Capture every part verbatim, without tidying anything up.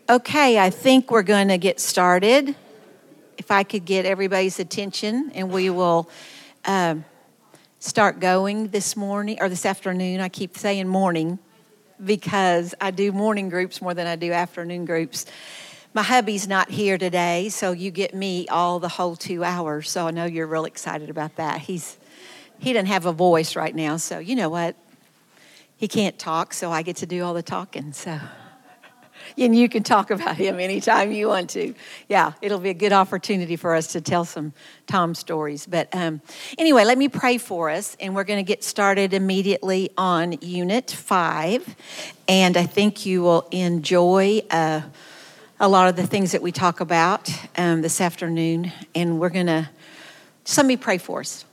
Okay, I think we're going to get started. If I could get everybody's attention, and we will um, start going this morning, or this afternoon. I keep saying morning because I do morning groups more than I do afternoon groups. My hubby's not here today, so you get me all the whole two hours. So I know you're real excited about that. He's he doesn't have a voice right now, so you know what? He can't talk, so I get to do all the talking. So. And you can talk about him anytime you want to. Yeah, it'll be a good opportunity for us to tell some Tom stories. But um, anyway, let me pray for us, and we're going to get started immediately on Unit five. And I think you will enjoy uh, a lot of the things that we talk about um, this afternoon. And we're going to, just let me pray for us.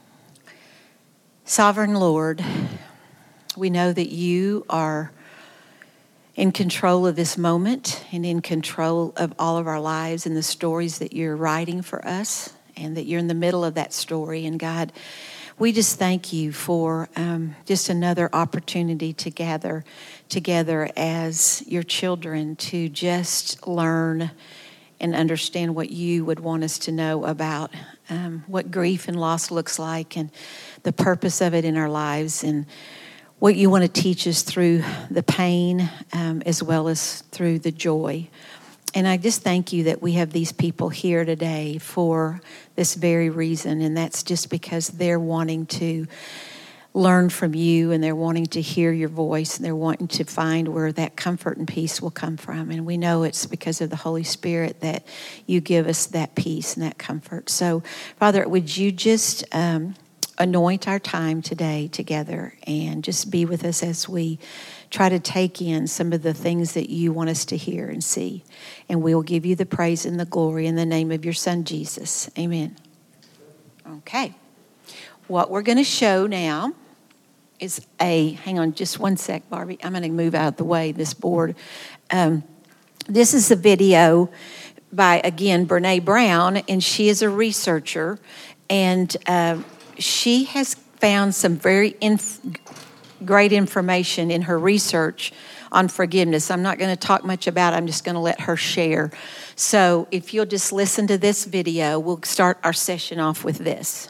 Sovereign Lord, we know that you are in control of this moment and in control of all of our lives and the stories that you're writing for us, and that you're in the middle of that story. And God, we just thank you for um, just another opportunity to gather together as your children to just learn and understand what you would want us to know about um, what grief and loss looks like, and the purpose of it in our lives, and what you want to teach us through the pain um, as well as through the joy. And I just thank you that we have these people here today for this very reason, and that's just because they're wanting to learn from you, and they're wanting to hear your voice, and they're wanting to find where that comfort and peace will come from. And we know it's because of the Holy Spirit that you give us that peace and that comfort. So, Father, would you just Um, anoint our time today together, and just be with us as we try to take in some of the things that you want us to hear and see. And we will give you the praise and the glory in the name of your Son, Jesus. Amen. Okay. What we're going to show now is a, hang on just one sec, Barbie. I'm going to move out of the way, this board. Um, this is a video by, again, Brene Brown, and she is a researcher, and uh, she has found some very inf- great information in her research on forgiveness. I'm not going to talk much about it. I'm just going to let her share. So if you'll just listen to this video, we'll start our session off with this.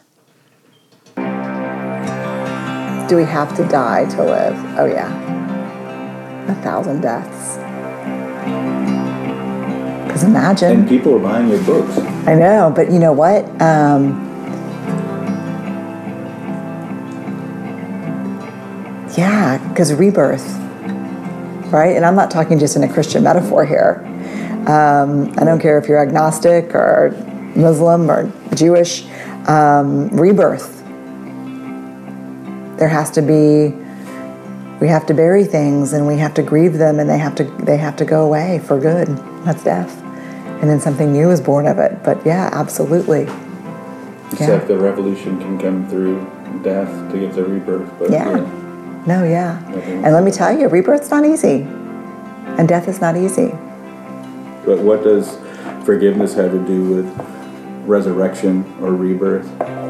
Do we have to die to live? Oh, yeah. A thousand deaths. Because imagine. And people are buying your books. I know, but you know what? Um... Yeah, because rebirth, right? And I'm not talking just in a Christian metaphor here. Um, I don't care if you're agnostic or Muslim or Jewish. Um, rebirth. There has to be, we have to bury things, and we have to grieve them, and they have to they have to go away for good. That's death. And then something new is born of it. But yeah, absolutely. Except yeah. The revolution can come through death to get the rebirth. But yeah. yeah. No, yeah. Nothing. And let me tell you, rebirth's not easy. And death is not easy. But what does forgiveness have to do with resurrection or rebirth?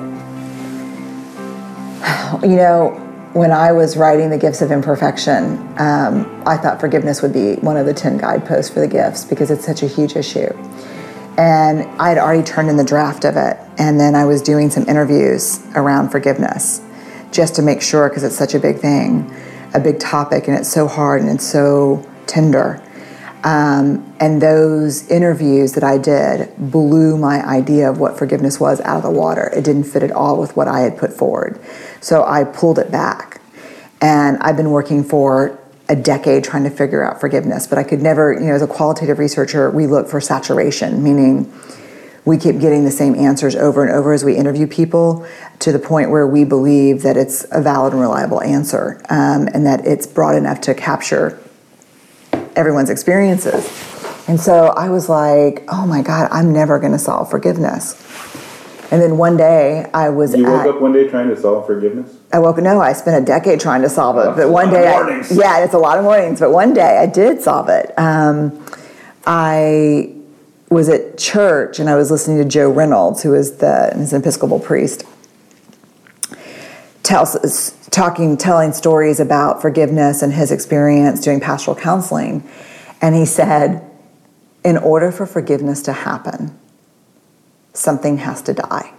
You know, when I was writing The Gifts of Imperfection, um, I thought forgiveness would be one of the ten guideposts for the gifts, because it's such a huge issue. And I had already turned in the draft of it, and then I was doing some interviews around forgiveness, just to make sure, because it's such a big thing, a big topic, and it's so hard and it's so tender. Um, and those interviews that I did blew my idea of what forgiveness was out of the water. It didn't fit at all with what I had put forward. So I pulled it back. And I've been working for a decade trying to figure out forgiveness, but I could never, you know, as a qualitative researcher, we look for saturation, meaning we keep getting the same answers over and over as we interview people, to the point where we believe that it's a valid and reliable answer, um, and that it's broad enough to capture everyone's experiences. And so I was like, oh my God, I'm never going to solve forgiveness. And then one day I was You at, woke up one day trying to solve forgiveness? I woke up, no, I spent a decade trying to solve it. Oh, but one day, I, mornings. yeah, it's a lot of mornings, but one day I did solve it. Um, I was at church, and I was listening to Joe Reynolds, who is the is an Episcopal priest, tells talking, telling stories about forgiveness and his experience doing pastoral counseling. And he said, in order for forgiveness to happen, something has to die.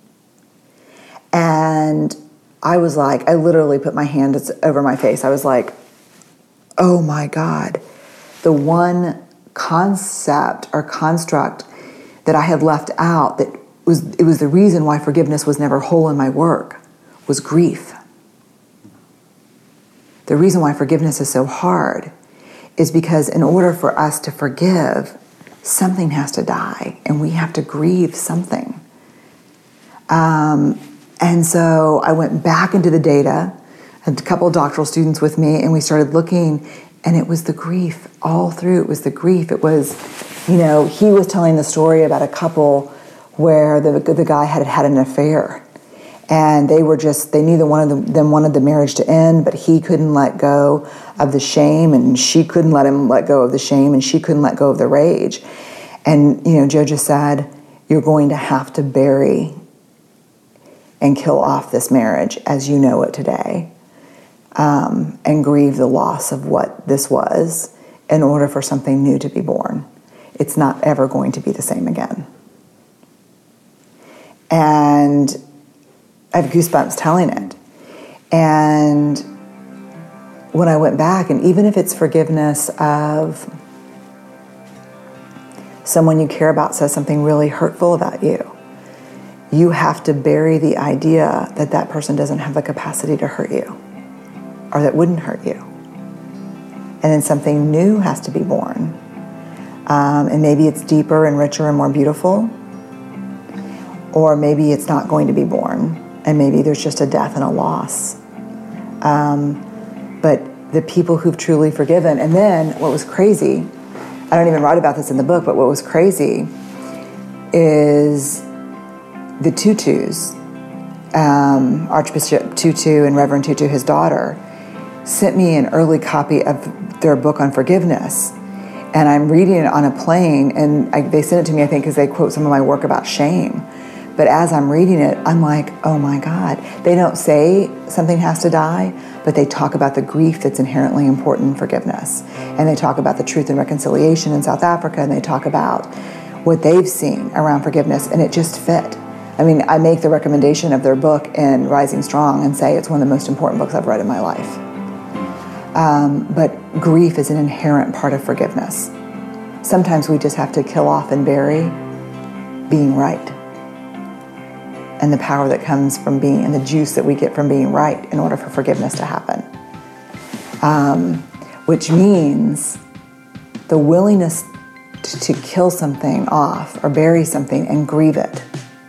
And I was like, I literally put my hand over my face. I was like, oh my God, the one concept or construct that I had left out that was, it was the reason why forgiveness was never whole in my work, was grief. The reason why forgiveness is so hard is because in order for us to forgive, something has to die, and we have to grieve something. Um, and so I went back into the data, had a couple of doctoral students with me, and we started looking, and it was the grief all through. It was the grief. It was, you know, he was telling the story about a couple where the the guy had had an affair. And they were just, they neither one of them, them wanted the marriage to end, but he couldn't let go of the shame, and she couldn't let him let go of the shame, and she couldn't let go of the rage. And, you know, Joe just said, you're going to have to bury and kill off this marriage as you know it today, um, and grieve the loss of what this was in order for something new to be born. It's not ever going to be the same again. And I have goosebumps telling it. And when I went back, and even if it's forgiveness of someone you care about says something really hurtful about you, you have to bury the idea that that person doesn't have the capacity to hurt you, or that wouldn't hurt you. And then something new has to be born. Um, and maybe it's deeper and richer and more beautiful, or maybe it's not going to be born. And maybe there's just a death and a loss. Um, but the people who've truly forgiven, and then what was crazy, I don't even write about this in the book, but what was crazy is the Tutus, um, Archbishop Tutu and Reverend Tutu, his daughter, sent me an early copy of their book on forgiveness. And I'm reading it on a plane, and I, they sent it to me, I think, because they quote some of my work about shame. But as I'm reading it, I'm like, oh my God. They don't say something has to die, but they talk about the grief that's inherently important in forgiveness. And they talk about the Truth and Reconciliation in South Africa, and they talk about what they've seen around forgiveness, and it just fit. I mean, I make the recommendation of their book in Rising Strong and say it's one of the most important books I've read in my life. Um, but grief is an inherent part of forgiveness. Sometimes we just have to kill off and bury being right, and the power that comes from being, and the juice that we get from being right in order for forgiveness to happen. Um, which means the willingness to, to kill something off or bury something and grieve it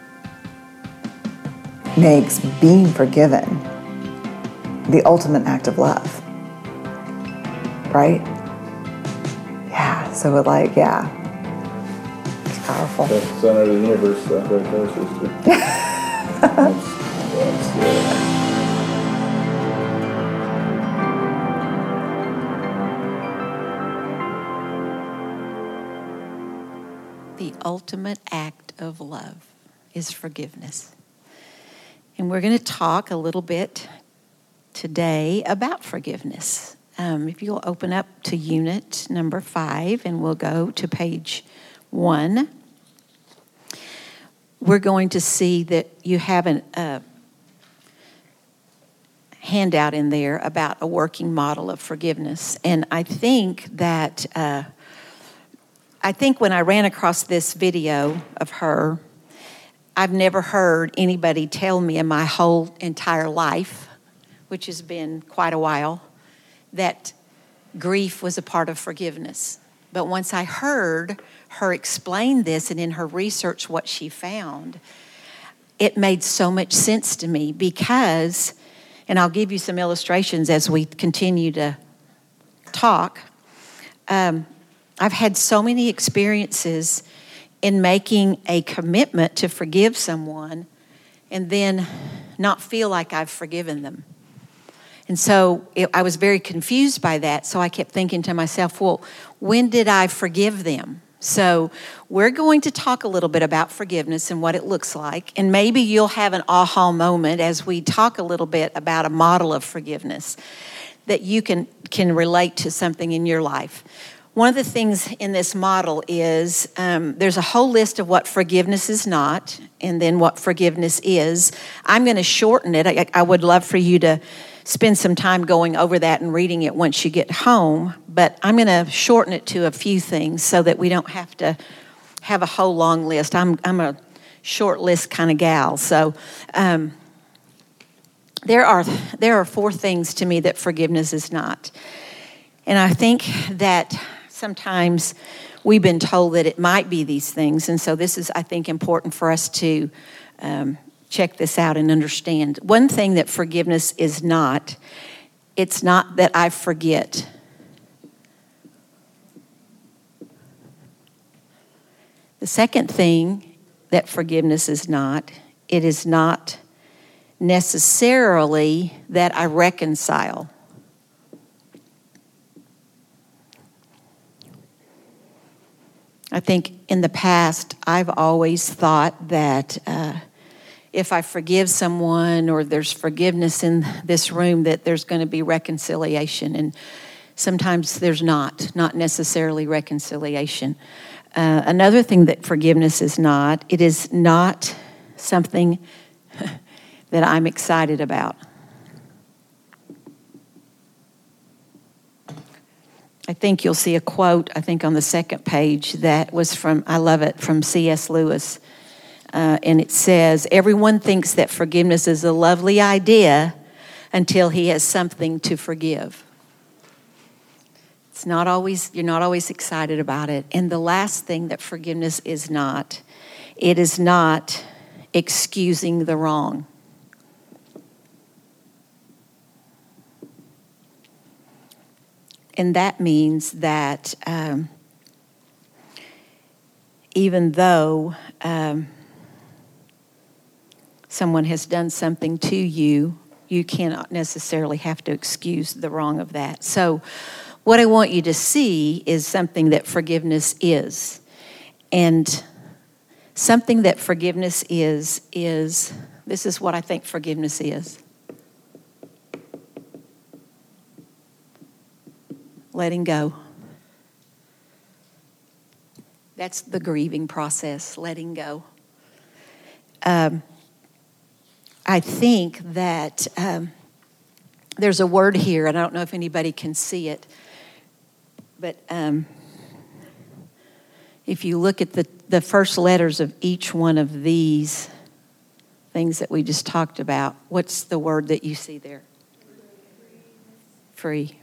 makes being forgiven the ultimate act of love. Right? Yeah, so it like, yeah. It's powerful. That's the center of the universe stuff right there, sister. That's, that's, yeah. The ultimate act of love is forgiveness. And we're going to talk a little bit today about forgiveness. Um, if you'll open up to unit number five, and we'll go to page one. We're going to see that you have a uh, handout in there about a working model of forgiveness. And I think that, uh, I think when I ran across this video of her, I've never heard anybody tell me in my whole entire life, which has been quite a while, that grief was a part of forgiveness. But once I heard her explain this, and in her research what she found, it made so much sense to me because, and I'll give you some illustrations as we continue to talk, um, I've had so many experiences in making a commitment to forgive someone and then not feel like I've forgiven them. And so it, I was very confused by that. So I kept thinking to myself, well, when did I forgive them? So we're going to talk a little bit about forgiveness and what it looks like. And maybe you'll have an aha moment as we talk a little bit about a model of forgiveness that you can, can relate to something in your life. One of the things in this model is um, there's a whole list of what forgiveness is not, and then what forgiveness is. I'm going to shorten it. I, I would love for you to spend some time going over that and reading it once you get home, but I'm going to shorten it to a few things so that we don't have to have a whole long list. I'm I'm a short list kind of gal, so um, there are there are four things to me that forgiveness is not, and I think that sometimes we've been told that it might be these things, and so this is, I think, important for us to um, check this out and understand. One thing that forgiveness is not, it's not that I forget. The second thing that forgiveness is not, it is not necessarily that I reconcile. I think in the past, I've always thought that uh, if I forgive someone or there's forgiveness in this room, that there's going to be reconciliation. And sometimes there's not, not necessarily reconciliation. Uh, another thing that forgiveness is not, it is not something that I'm excited about. I think you'll see a quote, I think on the second page, that was from, I love it, from C S Lewis. Uh, and it says, everyone thinks that forgiveness is a lovely idea until he has something to forgive. It's not always, you're not always excited about it. And the last thing that forgiveness is not, it is not excusing the wrong. And that means that um, even though um, someone has done something to you, you cannot necessarily have to excuse the wrong of that. So what I want you to see is something that forgiveness is. And something that forgiveness is, is, this is what I think forgiveness is. Letting go. That's the grieving process, letting go. Um, I think that um, there's a word here, and I don't know if anybody can see it, but um, if you look at the, the first letters of each one of these things that we just talked about, what's the word that you see there? Free.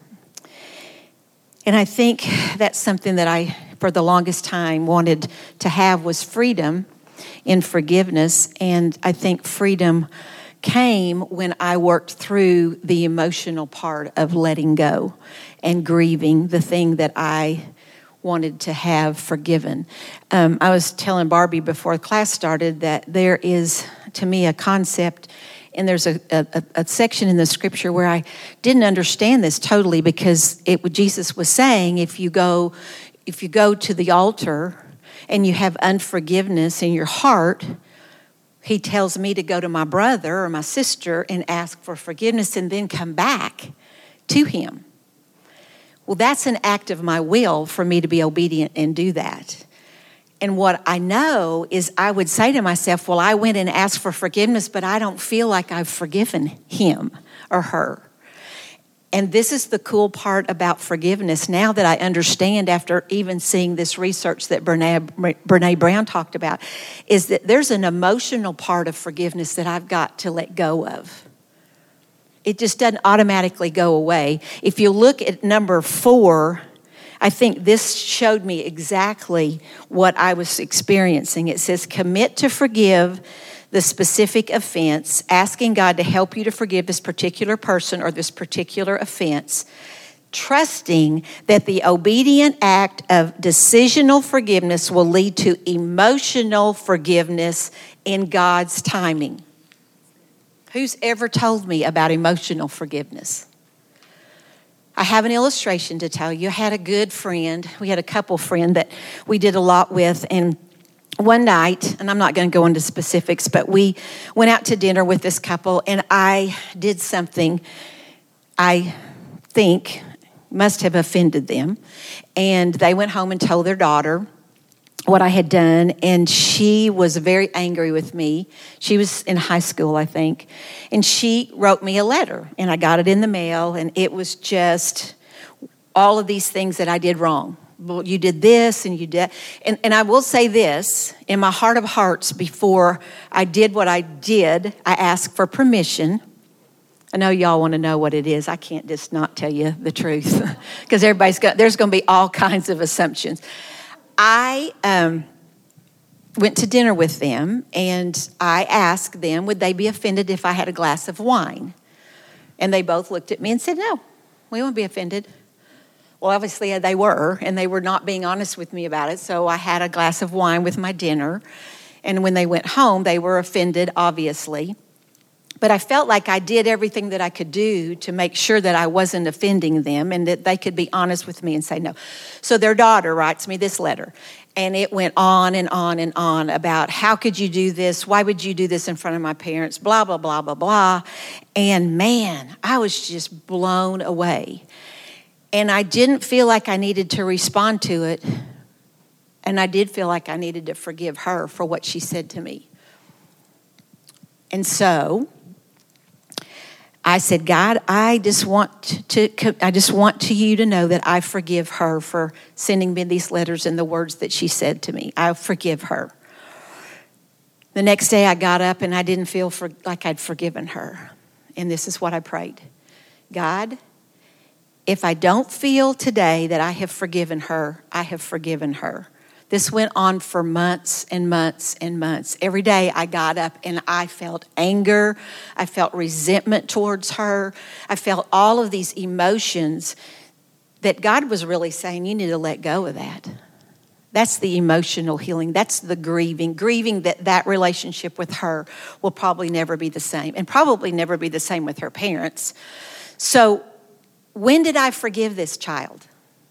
And I think that's something that I, for the longest time, wanted to have was freedom in forgiveness. And I think freedom came when I worked through the emotional part of letting go and grieving the thing that I wanted to have forgiven. Um, I was telling Barbie before class started that there is, to me, a concept. And there's a, a, a section in the scripture where I didn't understand this totally, because it Jesus was saying if you go if you go to the altar and you have unforgiveness in your heart, he tells me to go to my brother or my sister and ask for forgiveness and then come back to him. Well, that's an act of my will for me to be obedient and do that. And what I know is I would say to myself, well, I went and asked for forgiveness, but I don't feel like I've forgiven him or her. And this is the cool part about forgiveness. Now that I understand, after even seeing this research that Brene, Brene Brown talked about, is that there's an emotional part of forgiveness that I've got to let go of. It just doesn't automatically go away. If you look at number four, I think this showed me exactly what I was experiencing. It says, commit to forgive the specific offense, asking God to help you to forgive this particular person or this particular offense, trusting that the obedient act of decisional forgiveness will lead to emotional forgiveness in God's timing. Who's ever told me about emotional forgiveness? I have an illustration to tell you. I had a good friend. We had a couple friend that we did a lot with. And one night, and I'm not going to go into specifics, but we went out to dinner with this couple, and I did something I think must have offended them. And they went home and told their daughter what I had done, and she was very angry with me. She was in high school, I think, and she wrote me a letter, and I got it in the mail, and it was just all of these things that I did wrong. Well, you did this, and you did, and, and I will say this, in my heart of hearts, before I did what I did, I asked for permission. I know y'all want to know what it is. I can't just not tell you the truth, because everybody's got, there's going to be all kinds of assumptions. I um, went to dinner with them, and I asked them, would they be offended if I had a glass of wine? And they both looked at me and said, no, we won't be offended. Well, obviously they were, and they were not being honest with me about it, so I had a glass of wine with my dinner. And when they went home, they were offended, obviously. But I felt like I did everything that I could do to make sure that I wasn't offending them and that they could be honest with me and say no. So their daughter writes me this letter, and it went on and on and on about how could you do this? Why would you do this in front of my parents? Blah, blah, blah, blah, blah. And man, I was just blown away. And I didn't feel like I needed to respond to it. And I did feel like I needed to forgive her for what she said to me. And so I said, God, I just want to, I just want to you to know that I forgive her for sending me these letters and the words that she said to me. I forgive her. The next day I got up and I didn't feel for, like I'd forgiven her. And this is what I prayed. God, if I don't feel today that I have forgiven her, I have forgiven her. This went on for months and months and months. Every day I got up and I felt anger. I felt resentment towards her. I felt all of these emotions that God was really saying, you need to let go of that. That's the emotional healing. That's the grieving. Grieving that that relationship with her will probably never be the same, and probably never be the same with her parents. So when did I forgive this child?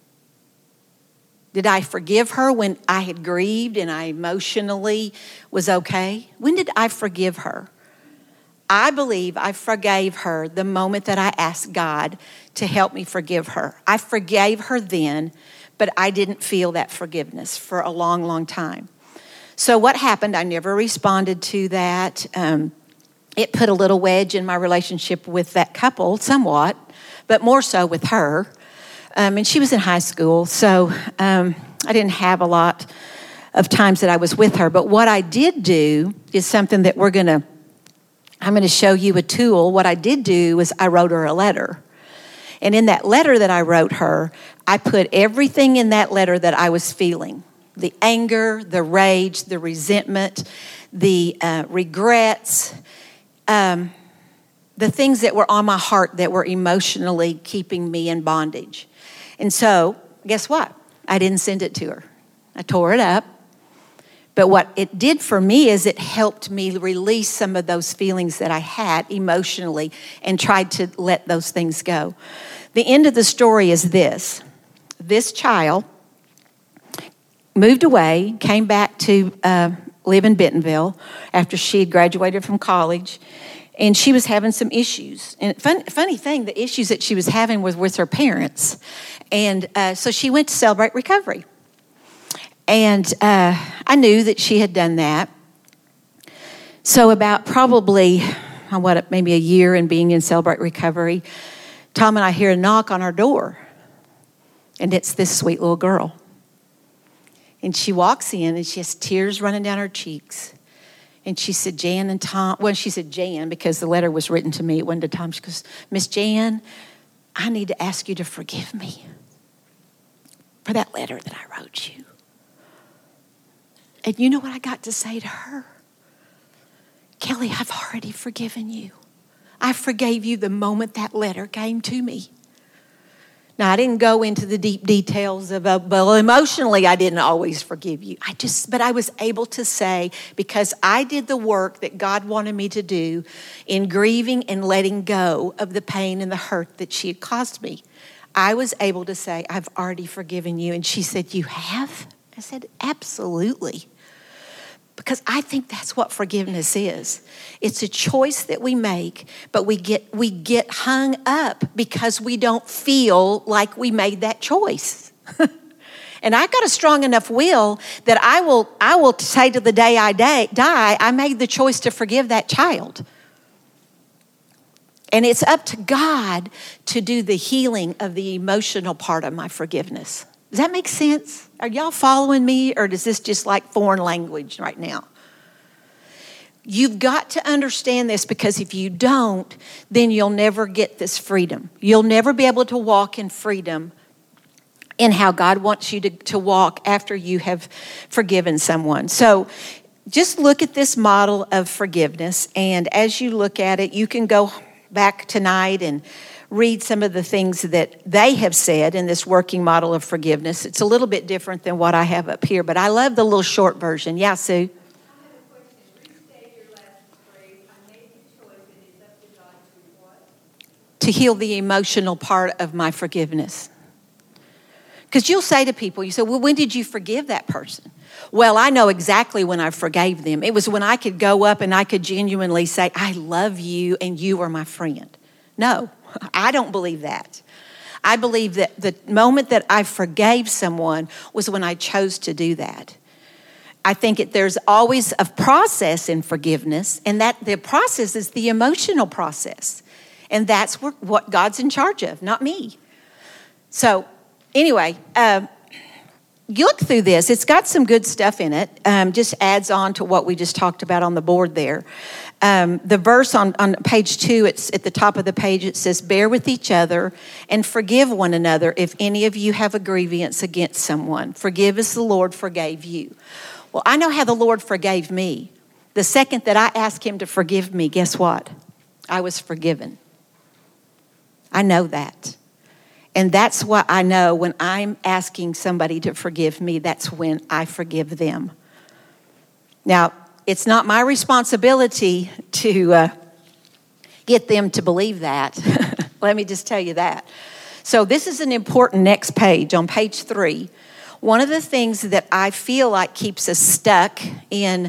Did I forgive her when I had grieved and I emotionally was okay? When did I forgive her? I believe I forgave her the moment that I asked God to help me forgive her. I forgave her then, but I didn't feel that forgiveness for a long, long time. So what happened? I never responded to that. Um, it put a little wedge in my relationship with that couple, somewhat, but more so with her. Um, and she was in high school, so um, I didn't have a lot of times that I was with her. But what I did do is something that we're going to, I'm going to show you a tool. What I did do was I wrote her a letter. And in that letter that I wrote her, I put everything in that letter that I was feeling. The anger, the rage, the resentment, the uh, regrets, um, the things that were on my heart that were emotionally keeping me in bondage. And so, guess what? I didn't send it to her. I tore it up. But what it did for me is it helped me release some of those feelings that I had emotionally and tried to let those things go. The end of the story is this. This child moved away, came back to uh, live in Bentonville after she had graduated from college. And she was having some issues. And fun, funny thing, the issues that she was having was with her parents. And uh, so she went to Celebrate Recovery. And uh, I knew that she had done that. So about probably, uh, what, maybe a year in being in Celebrate Recovery, Tom and I hear a knock on our door. And it's this sweet little girl. And she walks in and she has tears running down her cheeks. And she said, Jan and Tom, well, she said Jan because the letter was written to me. It wasn't to Tom. She goes, Miss Jan, I need to ask you to forgive me for that letter that I wrote you. And you know what I got to say to her? Kelly, I've already forgiven you. I forgave you the moment that letter came to me. Now, I didn't go into the deep details of, uh, well, emotionally, I didn't always forgive you. I just, but I was able to say, because I did the work that God wanted me to do in grieving and letting go of the pain and the hurt that she had caused me, I was able to say, I've already forgiven you. And she said, you have? I said, absolutely. Because I think that's what forgiveness is. It's a choice that we make, but we get we get hung up because we don't feel like we made that choice. And I got a strong enough will that I will I will say to the day I die, I made the choice to forgive that child. And it's up to God to do the healing of the emotional part of my forgiveness. Does that make sense? Are y'all following me, or is this just like foreign language right now? You've got to understand this, because if you don't, then you'll never get this freedom. You'll never be able to walk in freedom in how God wants you to, to walk after you have forgiven someone. So just look at this model of forgiveness, and as you look at it, you can go back tonight and read some of the things that they have said in this working model of forgiveness. It's a little bit different than what I have up here, but I love the little short version. Yeah, Sue? To heal the emotional part of my forgiveness. Because you'll say to people, you say, well, when did you forgive that person? Well, I know exactly when I forgave them. It was when I could go up and I could genuinely say, I love you and you are my friend. No, I don't believe that. I believe that the moment that I forgave someone was when I chose to do that. I think it, there's always a process in forgiveness, and that the process is the emotional process. And that's what, what God's in charge of, not me. So anyway, uh, you look through this. It's got some good stuff in it. Um, just adds on to what we just talked about on the board there. Um, the verse on, on page two, it's at the top of the page, it says, bear with each other and forgive one another if any of you have a grievance against someone. Forgive as the Lord forgave you. Well, I know how the Lord forgave me. The second that I asked him to forgive me, guess what? I was forgiven. I know that. And that's what I know when I'm asking somebody to forgive me, that's when I forgive them. Now, it's not my responsibility to uh, get them to believe that. Let me just tell you that. So this is an important next page, on page three. One of the things that I feel like keeps us stuck in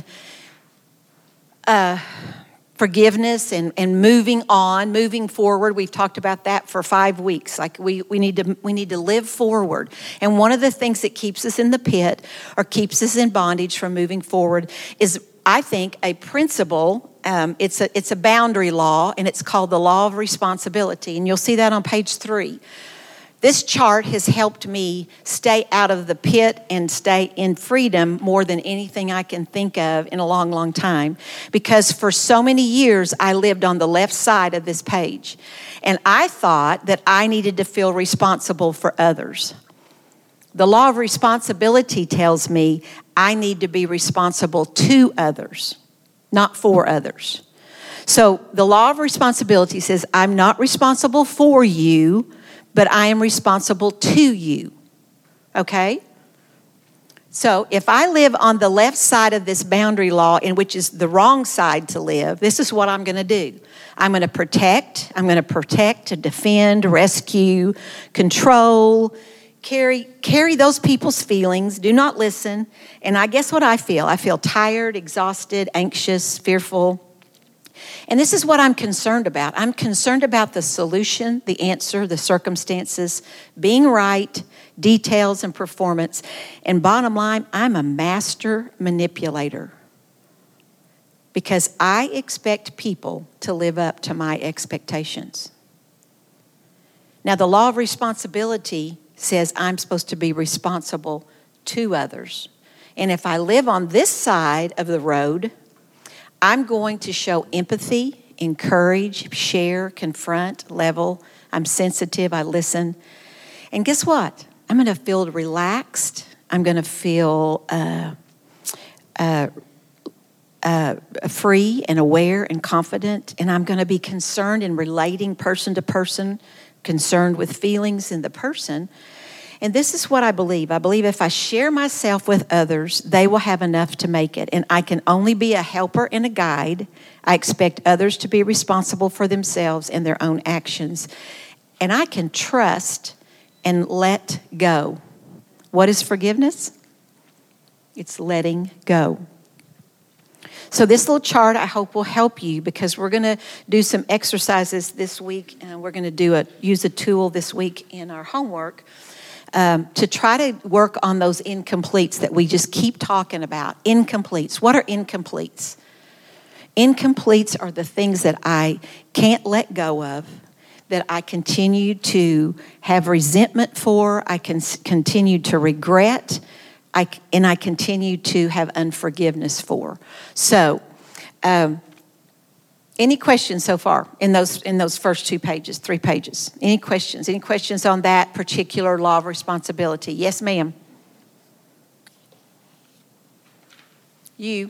uh, forgiveness and, and moving on, moving forward. We've talked about that for five weeks. Like we, we need to we need to live forward. And one of the things that keeps us in the pit or keeps us in bondage from moving forward is, I think, a principle. Um, it's a it's a boundary law, and it's called the law of responsibility. And you'll see that on page three. This chart has helped me stay out of the pit and stay in freedom more than anything I can think of in a long, long time. Because for so many years, I lived on the left side of this page. And I thought that I needed to feel responsible for others. The law of responsibility tells me I need to be responsible to others, not for others. So the law of responsibility says I'm not responsible for you, but I am responsible to you, okay? So if I live on the left side of this boundary law, in which is the wrong side to live, this is what I'm going to do. I'm going to protect, I'm going to protect, to defend, rescue, control, carry, carry those people's feelings, do not listen. And I guess what I feel? I feel tired, exhausted, anxious, fearful. And this is what I'm concerned about. I'm concerned about the solution, the answer, the circumstances, being right, details, and performance. And bottom line, I'm a master manipulator because I expect people to live up to my expectations. Now, the law of responsibility says I'm supposed to be responsible to others. And if I live on this side of the road, I'm going to show empathy, encourage, share, confront, level. I'm sensitive, I listen. And guess what? I'm going to feel relaxed. I'm going to feel uh, uh, uh, free and aware and confident. And I'm going to be concerned in relating person to person, concerned with feelings in the person. And this is what I believe. I believe if I share myself with others, they will have enough to make it. And I can only be a helper and a guide. I expect others to be responsible for themselves and their own actions. And I can trust and let go. What is forgiveness? It's letting go. So this little chart, I hope, will help you because we're going to do some exercises this week, and we're going to do a use a tool this week in our homework um, to try to work on those incompletes that we just keep talking about. Incompletes. What are incompletes? Incompletes are the things that I can't let go of, that I continue to have resentment for, I can continue to regret, I, and I continue to have unforgiveness for. So, um, any questions so far in those in those first two pages, three pages? Any questions? Any questions on that particular law of responsibility? Yes, ma'am. You.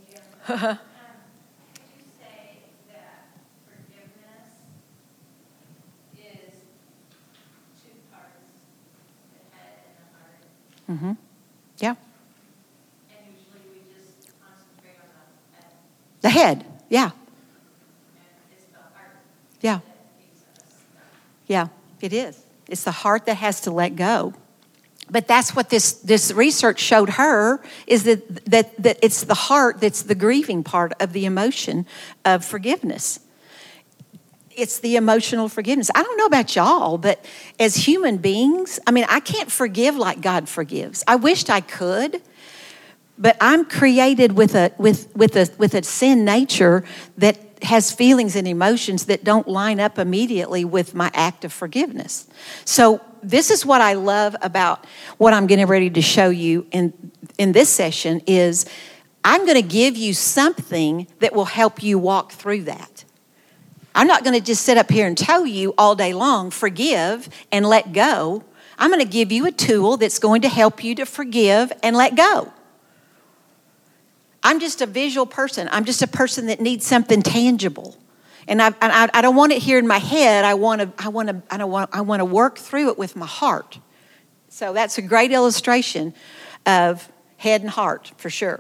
Mm-hmm. Yeah. And usually we just concentrate on the head. The head, yeah. And it's the heart. Yeah. That keeps us stuck. Yeah, it is. It's the heart that has to let go. But that's what this, this research showed her, is that, that, that it's the heart that's the grieving part of the emotion of forgiveness. It's the emotional forgiveness. I don't know about y'all, but as human beings, I mean, I can't forgive like God forgives. I wished I could, but I'm created with a with with a with a sin nature that has feelings and emotions that don't line up immediately with my act of forgiveness. So this is what I love about what I'm getting ready to show you in in this session is I'm going to give you something that will help you walk through that. I'm not going to just sit up here and tell you all day long, forgive and let go. I'm going to give you a tool that's going to help you to forgive and let go. I'm just a visual person. I'm just a person that needs something tangible. And I, I, I don't want it here in my head. I want to, I want to, I don't want, I want to work through it with my heart. So that's a great illustration of head and heart for sure.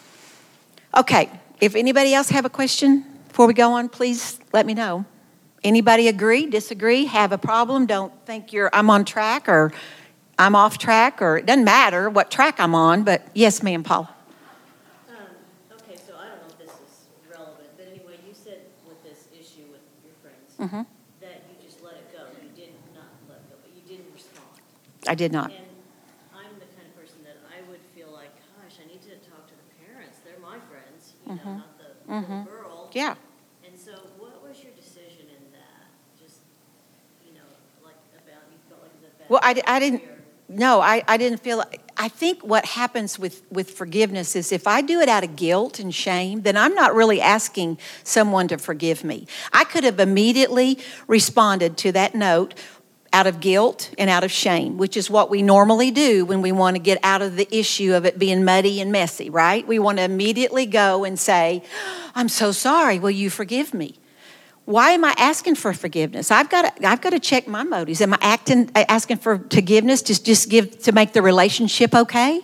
Okay, if anybody else have a question before we go on, please let me know. Anybody agree, disagree, have a problem? Don't think you're I'm on track or I'm off track, or it doesn't matter what track I'm on, but yes, ma'am, Paul. Um, okay, so I don't know if this is relevant, but anyway, you said with this issue with your friends Mm-hmm. that you just let it go. You did not let go, but you didn't respond. I did not. And I'm the kind of person that I would feel like, gosh, I need to talk to the parents. They're my friends, you know, not the Mhm. little girl. Yeah. And so what was your decision in that? Just, you know, like about, you felt like it was a bad Well, I, di- I didn't, behavior. no, I, I didn't feel, I think what happens with, with forgiveness is if I do it out of guilt and shame, then I'm not really asking someone to forgive me. I could have immediately responded to that note out of guilt and out of shame, which is what we normally do when we want to get out of the issue of it being muddy and messy, right? We want to immediately go and say, I'm so sorry, will you forgive me? Why am I asking for forgiveness? I've got to, I've got to check my motives. Am I acting, asking for forgiveness to just give, to make the relationship okay?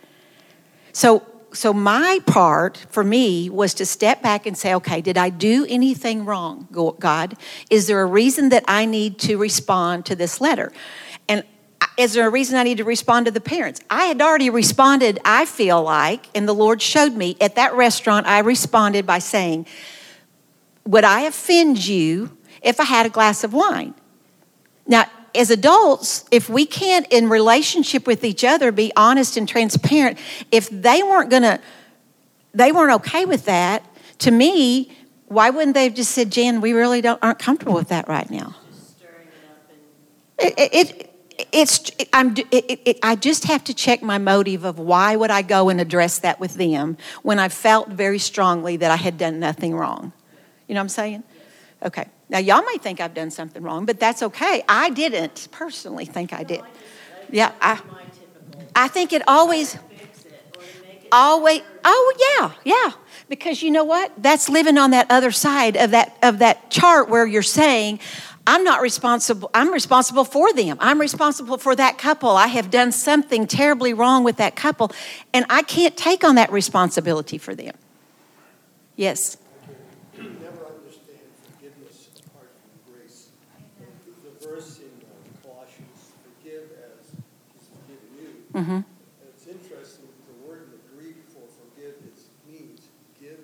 So, so my part for me was to step back and say, okay, did I do anything wrong, God? Is there a reason that I need to respond to this letter? And is there a reason I need to respond to the parents? I had already responded, I feel like, and the Lord showed me at that restaurant, I responded by saying, would I offend you if I had a glass of wine? Now, as adults, if we can't, in relationship with each other, be honest and transparent, if they weren't gonna, they weren't okay with that, to me, why wouldn't they have just said, Jan, we really don't aren't comfortable with that right now? Just stirring it up and. It, it, it it's it, I'm it, it, it, I just have to check my motive of why would I go and address that with them when I felt very strongly that I had done nothing wrong. You know what I'm saying? Yes. Okay. Now, y'all may think I've done something wrong, but that's okay. I didn't personally think I did. No, I just, I, Yeah, that I, would be my typical. I think it always, Fix it or to make it. always, better. oh, yeah, yeah. Because you know what? That's living on that other side of that of that chart where you're saying, I'm not responsible. I'm responsible for them. I'm responsible for that couple. I have done something terribly wrong with that couple, and I can't take on that responsibility for them. Yes. Never understand forgiveness apart from grace. The verse in uh, Colossians, forgive as he's forgiven you. Mm-hmm. And it's interesting, the word in the Greek for forgive is, means give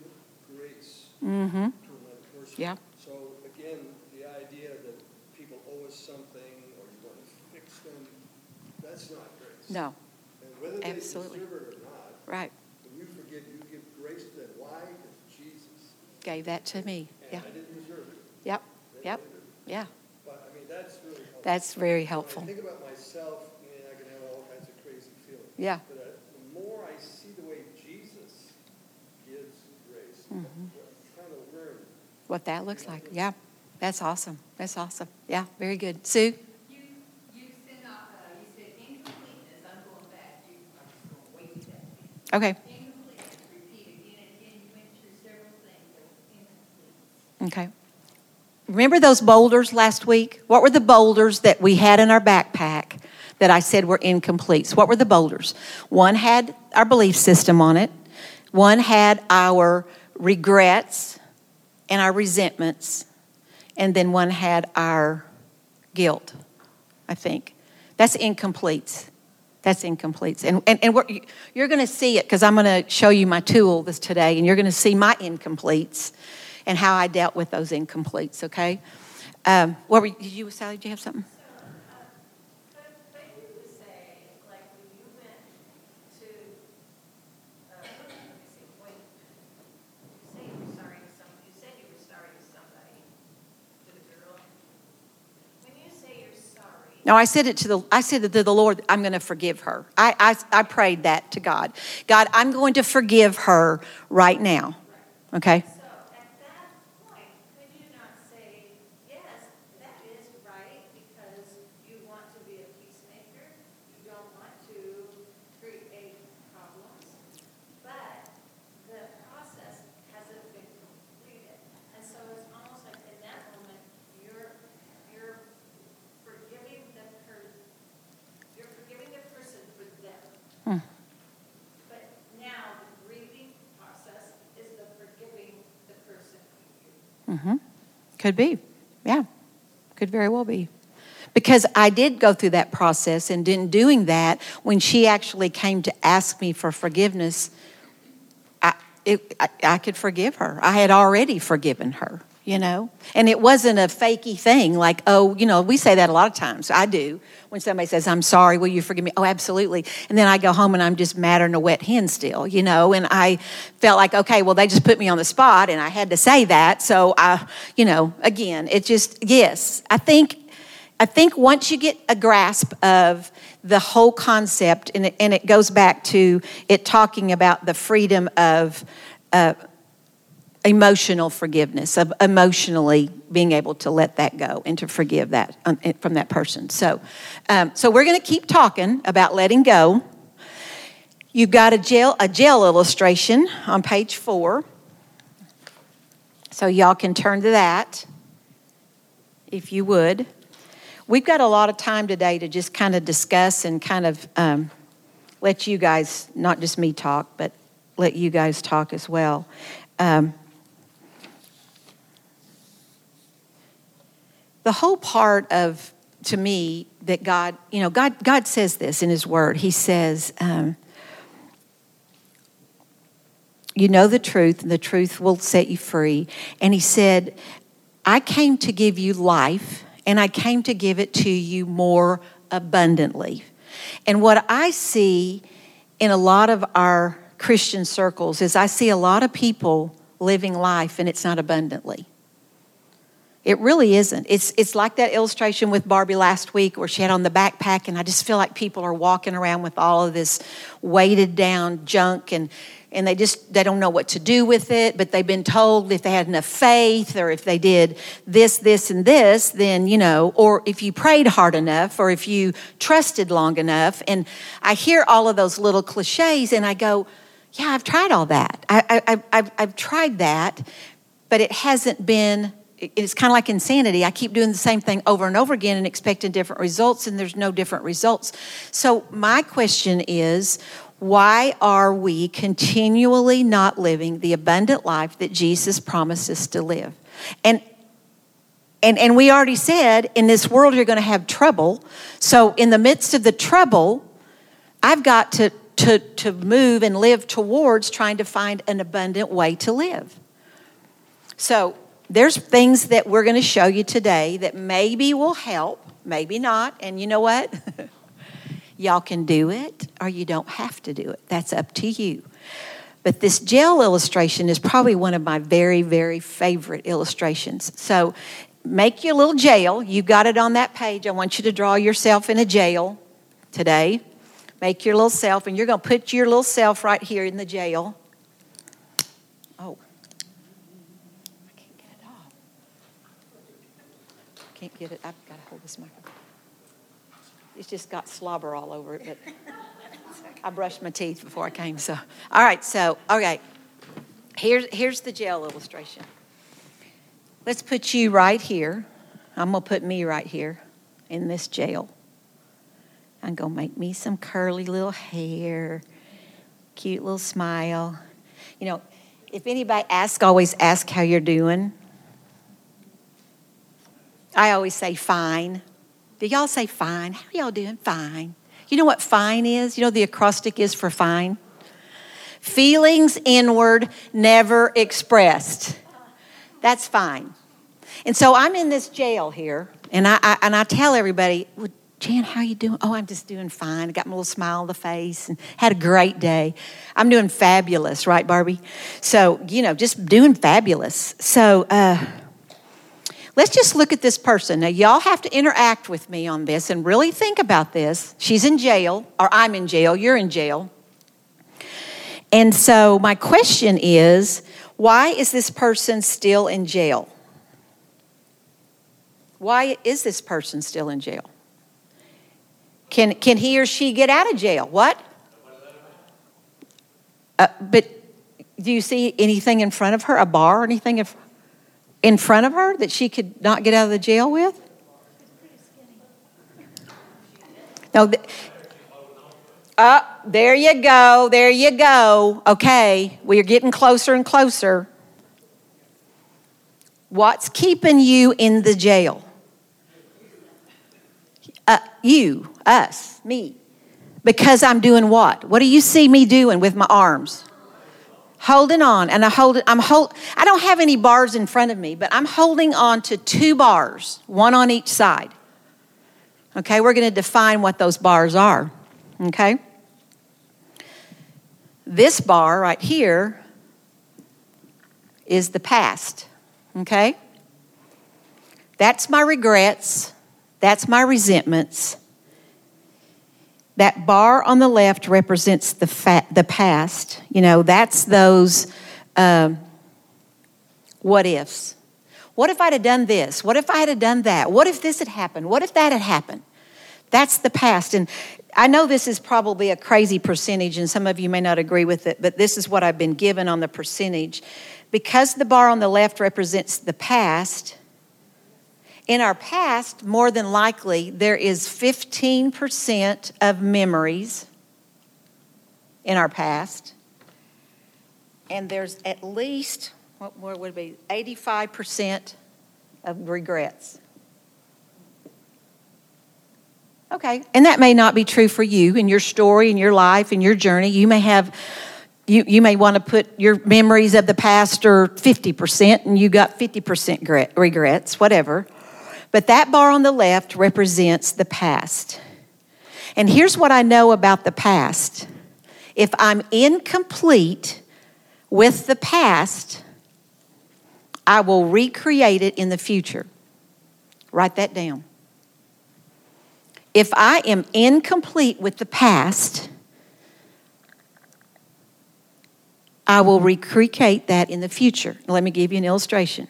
Mm-hmm. to another person. Yeah. So again, the idea that people owe us something or you want to fix them, that's not grace. No. And whether they Absolutely. deserve it or not, Right. when you forgive, you give grace to them. Why? Because Jesus. Gave that to me. And Yeah. I didn't deserve it. Yep. They Yep. did it. Yeah. But I mean, that's really helpful. That's very When helpful. I think about myself, I mean, I can have all kinds of crazy feelings. Yeah. But I, the more I see the way Jesus gives grace, Mm-hmm. I'm trying to learn. What that looks like. Yeah. That's awesome. That's awesome. Yeah. Very good. Sue? You, you said, uh, you said incompleteness, I'm going back, you, I'm just going way back. Okay. Incompleteness, repeat again and again, you went through several things that was incomplete. Okay. Remember those boulders last week? What were the boulders that we had in our backpack that I said were incomplete? So what were the boulders? One had our belief system on it. One had our regrets and our resentments. And then one had our guilt, I think. That's incomplete. That's incomplete. And, and, and we're, you're going to see it because I'm going to show you my tool this today, and you're going to see my incompletes and how I dealt with those incompletes, okay? Um, what were you, did you, Sally, did you have something? So, uh, but, but you would say, like, when you went to, uh, let me see, when you say you were sorry to some, you said you were sorry to somebody, to the girl. When you say you're sorry, No, I said it to the, I said it to the Lord, I'm going to forgive her. I, I, I prayed that to God. God, I'm going to forgive her right now, okay? so at that point, could you not say, yes, that is right, because you want to be a peacemaker, you don't want to create problems, but the process hasn't been completed. And so it's almost like in that moment, you're, you're forgiving the per, you're forgiving the person for them. Hmm. But now the grieving process is the forgiving the person for you. Mm-hmm. Could be. Yeah. Could very well be. Because I did go through that process, and in doing that, when she actually came to ask me for forgiveness, I, it, I, I could forgive her. I had already forgiven her, you know? And it wasn't a fakey thing like, oh, you know, we say that a lot of times. I do. When somebody says, I'm sorry, will you forgive me? Oh, absolutely. And then I go home and I'm just madder than a wet hen still, you know? And I felt like, okay, well, they just put me on the spot and I had to say that. So I, you know, again, it just, yes, I think, I think once you get a grasp of the whole concept, and it, and it goes back to it talking about the freedom of uh, emotional forgiveness, of emotionally being able to let that go and to forgive that um, from that person. So, um, so we're going to keep talking about letting go. You've got a jail, a jail illustration on page four. So y'all can turn to that if you would. We've got a lot of time today to just kind of discuss and kind of um, let you guys, not just me talk, but let you guys talk as well. Um, the whole part of, to me, that God, you know, God, God says this in His Word. He says, um, you know the truth, and the truth will set you free. And He said, I came to give you life, and I came to give it to you more abundantly. And what I see in a lot of our Christian circles is I see a lot of people living life, and it's not abundantly. It really isn't. It's it's like that illustration with Barbie last week where she had on the backpack, and I just feel like people are walking around with all of this weighted down junk, and and they just, they don't know what to do with it, but they've been told if they had enough faith, or if they did this, this, and this, then, you know, or if you prayed hard enough, or if you trusted long enough. And I hear all of those little cliches, and I go, yeah, I've tried all that. I, I, I've, I've tried that, but it hasn't been, it's kind of like insanity. I keep doing the same thing over and over again and expecting different results, and there's no different results. So my question is, why are we continually not living the abundant life that Jesus promised us to live? And and and we already said, in this world you're going to have trouble. So in the midst of the trouble, I've got to to to move and live towards trying to find an abundant way to live. So there's things that we're going to show you today that maybe will help, maybe not. And you know what? Y'all can do it or you don't have to do it. That's up to you. But this jail illustration is probably one of my very, very favorite illustrations. So make your little jail. You got it on that page. I want you to draw yourself in a jail today. Make your little self, and you're going to put your little self right here in the jail. Oh. I can't get it off. Can't get it. I've got to hold this microphone. It's just got slobber all over it, but I brushed my teeth before I came, so. All right, so, okay. Here's, here's the jail illustration. Let's put you right here. I'm going to put me right here in this jail. I'm going to make me some curly little hair, cute little smile. You know, if anybody asks, always ask how you're doing. I always say fine. Do y'all say fine? How are y'all doing? Fine. You know what fine is? You know the acrostic is for fine? Feelings inward, never expressed. That's fine. And so I'm in this jail here, and I, I and I tell everybody, well, Jan, how you doing? Oh, I'm just doing fine. I got my little smile on the face and had a great day. I'm doing fabulous, right, Barbie? So, you know, just doing fabulous. So, uh, let's just look at this person. Now, y'all have to interact with me on this and really think about this. She's in jail, or I'm in jail. You're in jail. And so my question is, why is this person still in jail? Why is this person still in jail? Can, can he or she get out of jail? What? Uh, but do you see anything in front of her, a bar or anything in in front of her that she could not get out of the jail with? No. Th- uh, there you go. There you go. Okay. We're getting closer and closer. What's keeping you in the jail? Uh, you, us, me. Because I'm doing what? What do you see me doing with my arms? Holding on, and I hold it. I'm hold. I don't have any bars in front of me, but I'm holding on to two bars, one on each side. Okay, we're going to define what those bars are. Okay, this bar right here is the past. Okay, that's my regrets. That's my resentments. That bar on the left represents the fa- the past. You know, that's those um, what ifs. What if I'd have done this? What if I had done that? What if this had happened? What if that had happened? That's the past. And I know this is probably a crazy percentage, and some of you may not agree with it, but this is what I've been given on the percentage. Because the bar on the left represents the past, in our past, more than likely, there is fifteen percent of memories in our past. And there's at least, what, what would it be, eighty-five percent of regrets. Okay, and that may not be true for you in your story, in your life, in your journey. You may have, you, you may want to put your memories of the past are fifty percent and you got fifty percent regrets, whatever. But that bar on the left represents the past. And here's what I know about the past. If I'm incomplete with the past, I will recreate it in the future. Write that down. If I am incomplete with the past, I will recreate that in the future. Let me give you an illustration.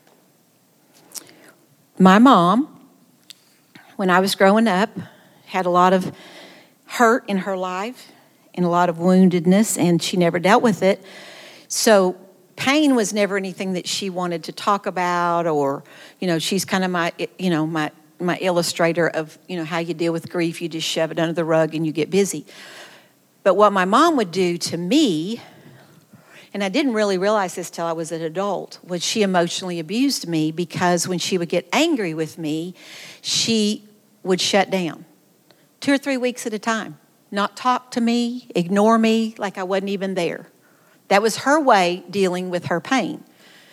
My mom, when I was growing up, had a lot of hurt in her life and a lot of woundedness, and she never dealt with it. So pain was never anything that she wanted to talk about, or, you know, she's kind of my, you know, my, my illustrator of, you know, how you deal with grief. You just shove it under the rug and you get busy. But what my mom would do to me, and I didn't really realize this till I was an adult, was she emotionally abused me, because when she would get angry with me, she would shut down two or three weeks at a time, not talk to me, ignore me like I wasn't even there. That was her way dealing with her pain.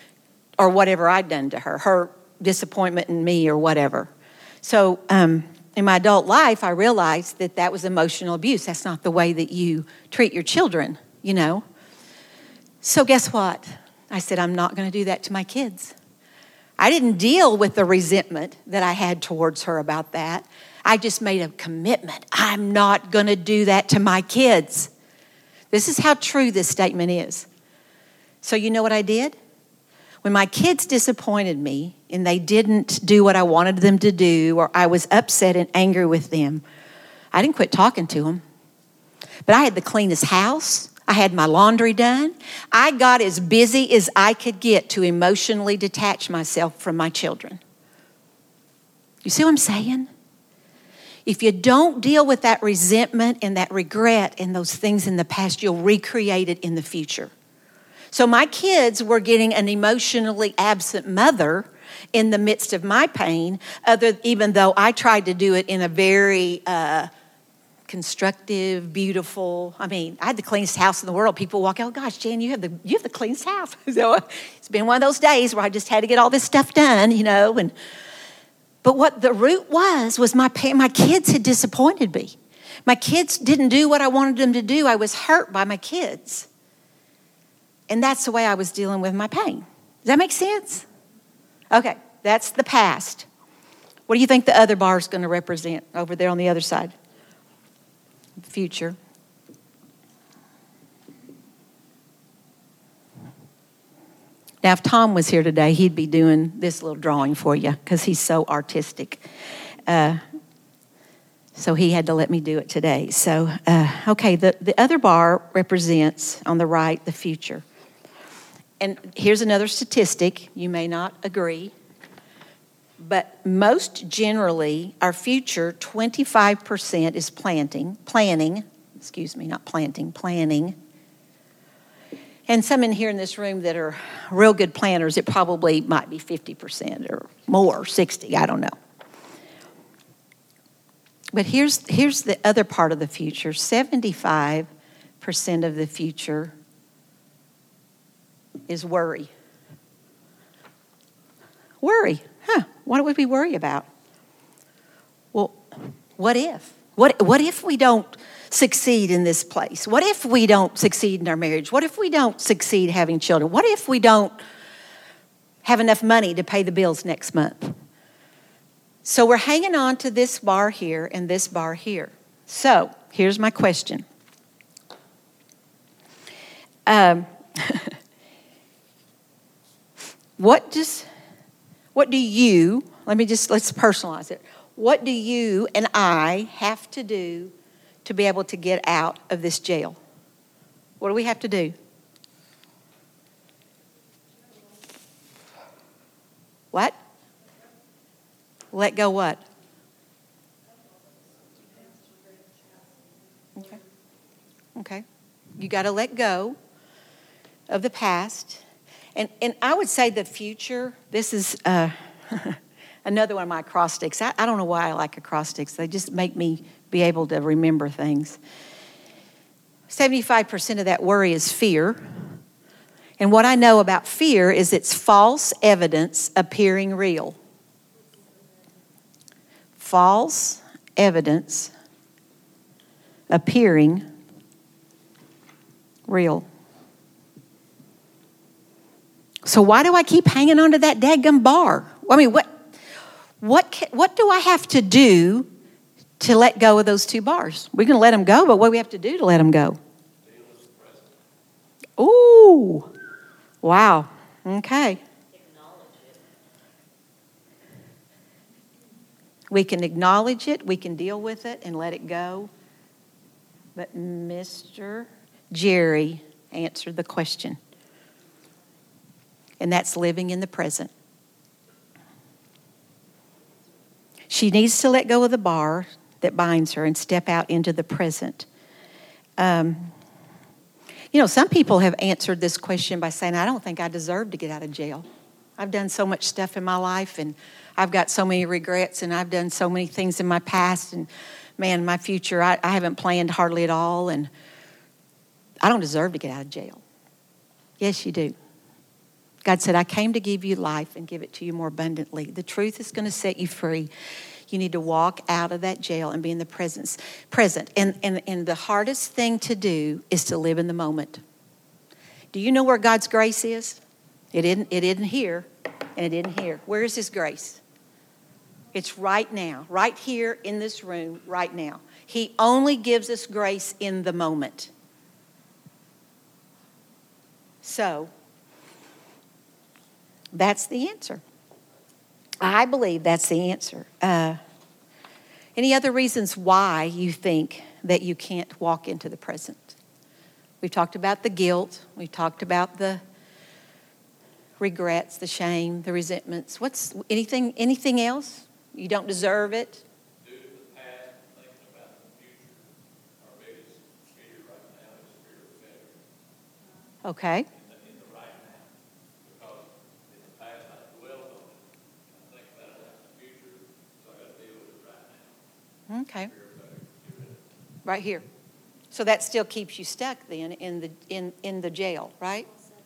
or whatever I'd done to her, her disappointment in me or whatever. So um, in my adult life, I realized that that was emotional abuse. That's not the way that you treat your children, you know. So guess what? I said, I'm not going to do that to my kids. I didn't deal with the resentment that I had towards her about that. I just made a commitment. I'm not going to do that to my kids. This is how true this statement is. So you know what I did? When my kids disappointed me and they didn't do what I wanted them to do, or I was upset and angry with them, I didn't quit talking to them. But I had the cleanest house. I had my laundry done. I got as busy as I could get to emotionally detach myself from my children. You see what I'm saying? If you don't deal with that resentment and that regret and those things in the past, you'll recreate it in the future. So my kids were getting an emotionally absent mother in the midst of my pain, other, even though I tried to do it in a very uh, constructive, beautiful. I mean, I had the cleanest house in the world. People walk out, oh gosh, Jan, you have the you have the cleanest house. So it's been one of those days where I just had to get all this stuff done, you know. And but what the root was was my my kids had disappointed me. My kids didn't do what I wanted them to do. I was hurt by my kids. And that's the way I was dealing with my pain. Does that make sense? Okay, that's the past. What do you think the other bar is going to represent over there on the other side? The future. Now, if Tom was here today, he'd be doing this little drawing for you because he's so artistic. Uh, so he had to let me do it today. So, uh, okay, the, the other bar represents, on the right, the future. And here's another statistic. You may not agree. But most generally, our future, twenty-five percent is planting, planning, excuse me, not planting, planning. And some in here in this room that are real good planners, it probably might be fifty percent or more, sixty, I don't know. But here's, here's the other part of the future. seventy-five percent of the future is worry. Worry. Huh, what would we worry about? Well, what if? What, what if we don't succeed in this place? What if we don't succeed in our marriage? What if we don't succeed having children? What if we don't have enough money to pay the bills next month? So we're hanging on to this bar here and this bar here. So here's my question. Um, what does, what do you, let me just, let's personalize it. What do you and I have to do to be able to get out of this jail? What do we have to do? What? Let go what? Okay. Okay. You got to let go of the past. And and I would say the future, this is uh, another one of my acrostics. I, I don't know why I like acrostics. They just make me be able to remember things. seventy-five percent of that worry is fear. And what I know about fear is it's false evidence appearing real. False evidence appearing real. So why do I keep hanging on to that dadgum bar? I mean, what, what, can, what do I have to do to let go of those two bars? We're going to let them go, but what do we have to do to let them go? Ooh, wow, okay. We can acknowledge it, we can deal with it and let it go. But Mister Jerry answered the question. And that's living in the present. She needs to let go of the bar that binds her and step out into the present. Um, you know, some people have answered this question by saying, I don't think I deserve to get out of jail. I've done so much stuff in my life, and I've got so many regrets, and I've done so many things in my past, and man, my future, I, I haven't planned hardly at all, and I don't deserve to get out of jail. Yes, you do. God said, I came to give you life and give it to you more abundantly. The truth is going to set you free. You need to walk out of that jail and be in the presence, present. And, and, and the hardest thing to do is to live in the moment. Do you know where God's grace is? It isn't, it isn't here, and it isn't here. Where is His grace? It's right now, right here in this room, right now. He only gives us grace in the moment. So, that's the answer. I believe that's the answer. Uh, any other reasons why you think that you can't walk into the present? We've talked about the guilt. We've talked about the regrets, the shame, the resentments. What's anything? Anything else? You don't deserve it. Due to the past, thinking about the future, our biggest fear right now is fear of failure. Okay. In the, in the right now, because in the past I dwelled on it. I think about it in the future, so I got to deal with it right now. Okay. Fear of failure. Get rid of it. Right here. So that still keeps you stuck then in the in, in the jail, right?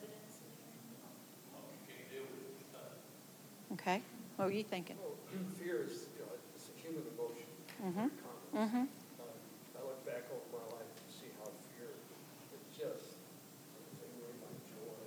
Okay. What were you thinking? Well, fear is, you know, it's a human emotion. Mm-hmm. Common. Mm-hmm. Um, I look back over my life and see how fear it just takes away my joy.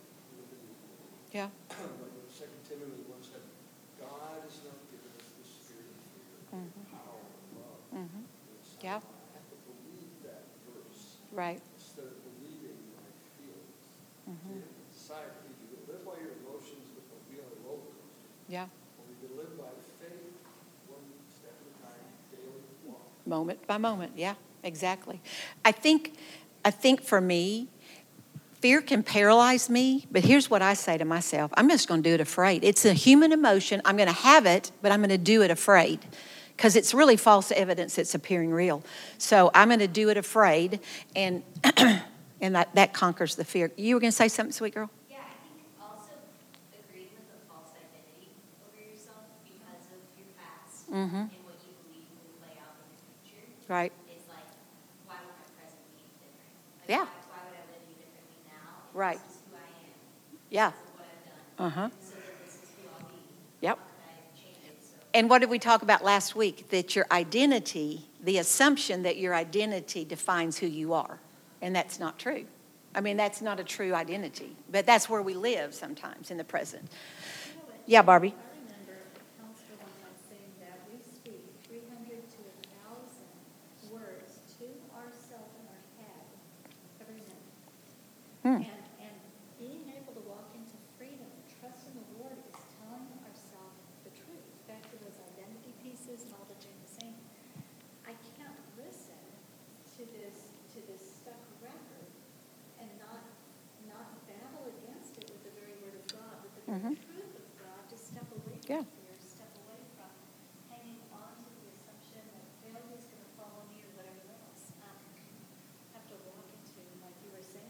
Yeah. Like Second Timothy one said, God has not given us the spirit of fear, Mhm. power, and love. Mm-hmm. And so Yeah. I have to believe that verse Right. instead of believing my feelings. Mhm. Yeah, decide if you live by your emotions with a wheel and roller coaster. Yeah. Or you live by faith, one step at a time, daily walk. Moment by moment. Yeah, exactly. I think I think for me, fear can paralyze me, but here's what I say to myself. I'm just going to do it afraid. It's a human emotion. I'm going to have it, but I'm going to do it afraid because it's really false evidence that's appearing real. So I'm going to do it afraid, and and that, that conquers the fear. You were going to say something, sweet girl? Yeah, I think also agreeing with a false identity over yourself because of your past Mm-hmm. and what you believe will play out in the future. Right. It's like, why would my present be different? Like, Yeah. Why, why would I live any differently now? If Right. This is who I am. Yeah. This is what I've done. Uh-huh. So that this is who I'll be. Yep. How can I change it? So And what did we talk about last week? That your identity, the assumption that your identity defines who you are. And that's not true. I mean, that's not a true identity. But that's where we live sometimes in the present. Yeah, Barbie. I remember the counselor one time saying that we speak three hundred to one thousand words to ourselves in our head every minute. Hmm. And, and being able to walk into freedom and trust in the Lord is telling ourselves the truth. Back to those identity pieces and all that Jane was saying. I can't listen to this, to this stuck record and not, not battle against it with the very word of God, with the very Mhm. truth of God, to step away Yeah. from fear, step away from hanging on to the assumption that failure is going to follow me or whatever else. Um, have to walk into, like you were saying,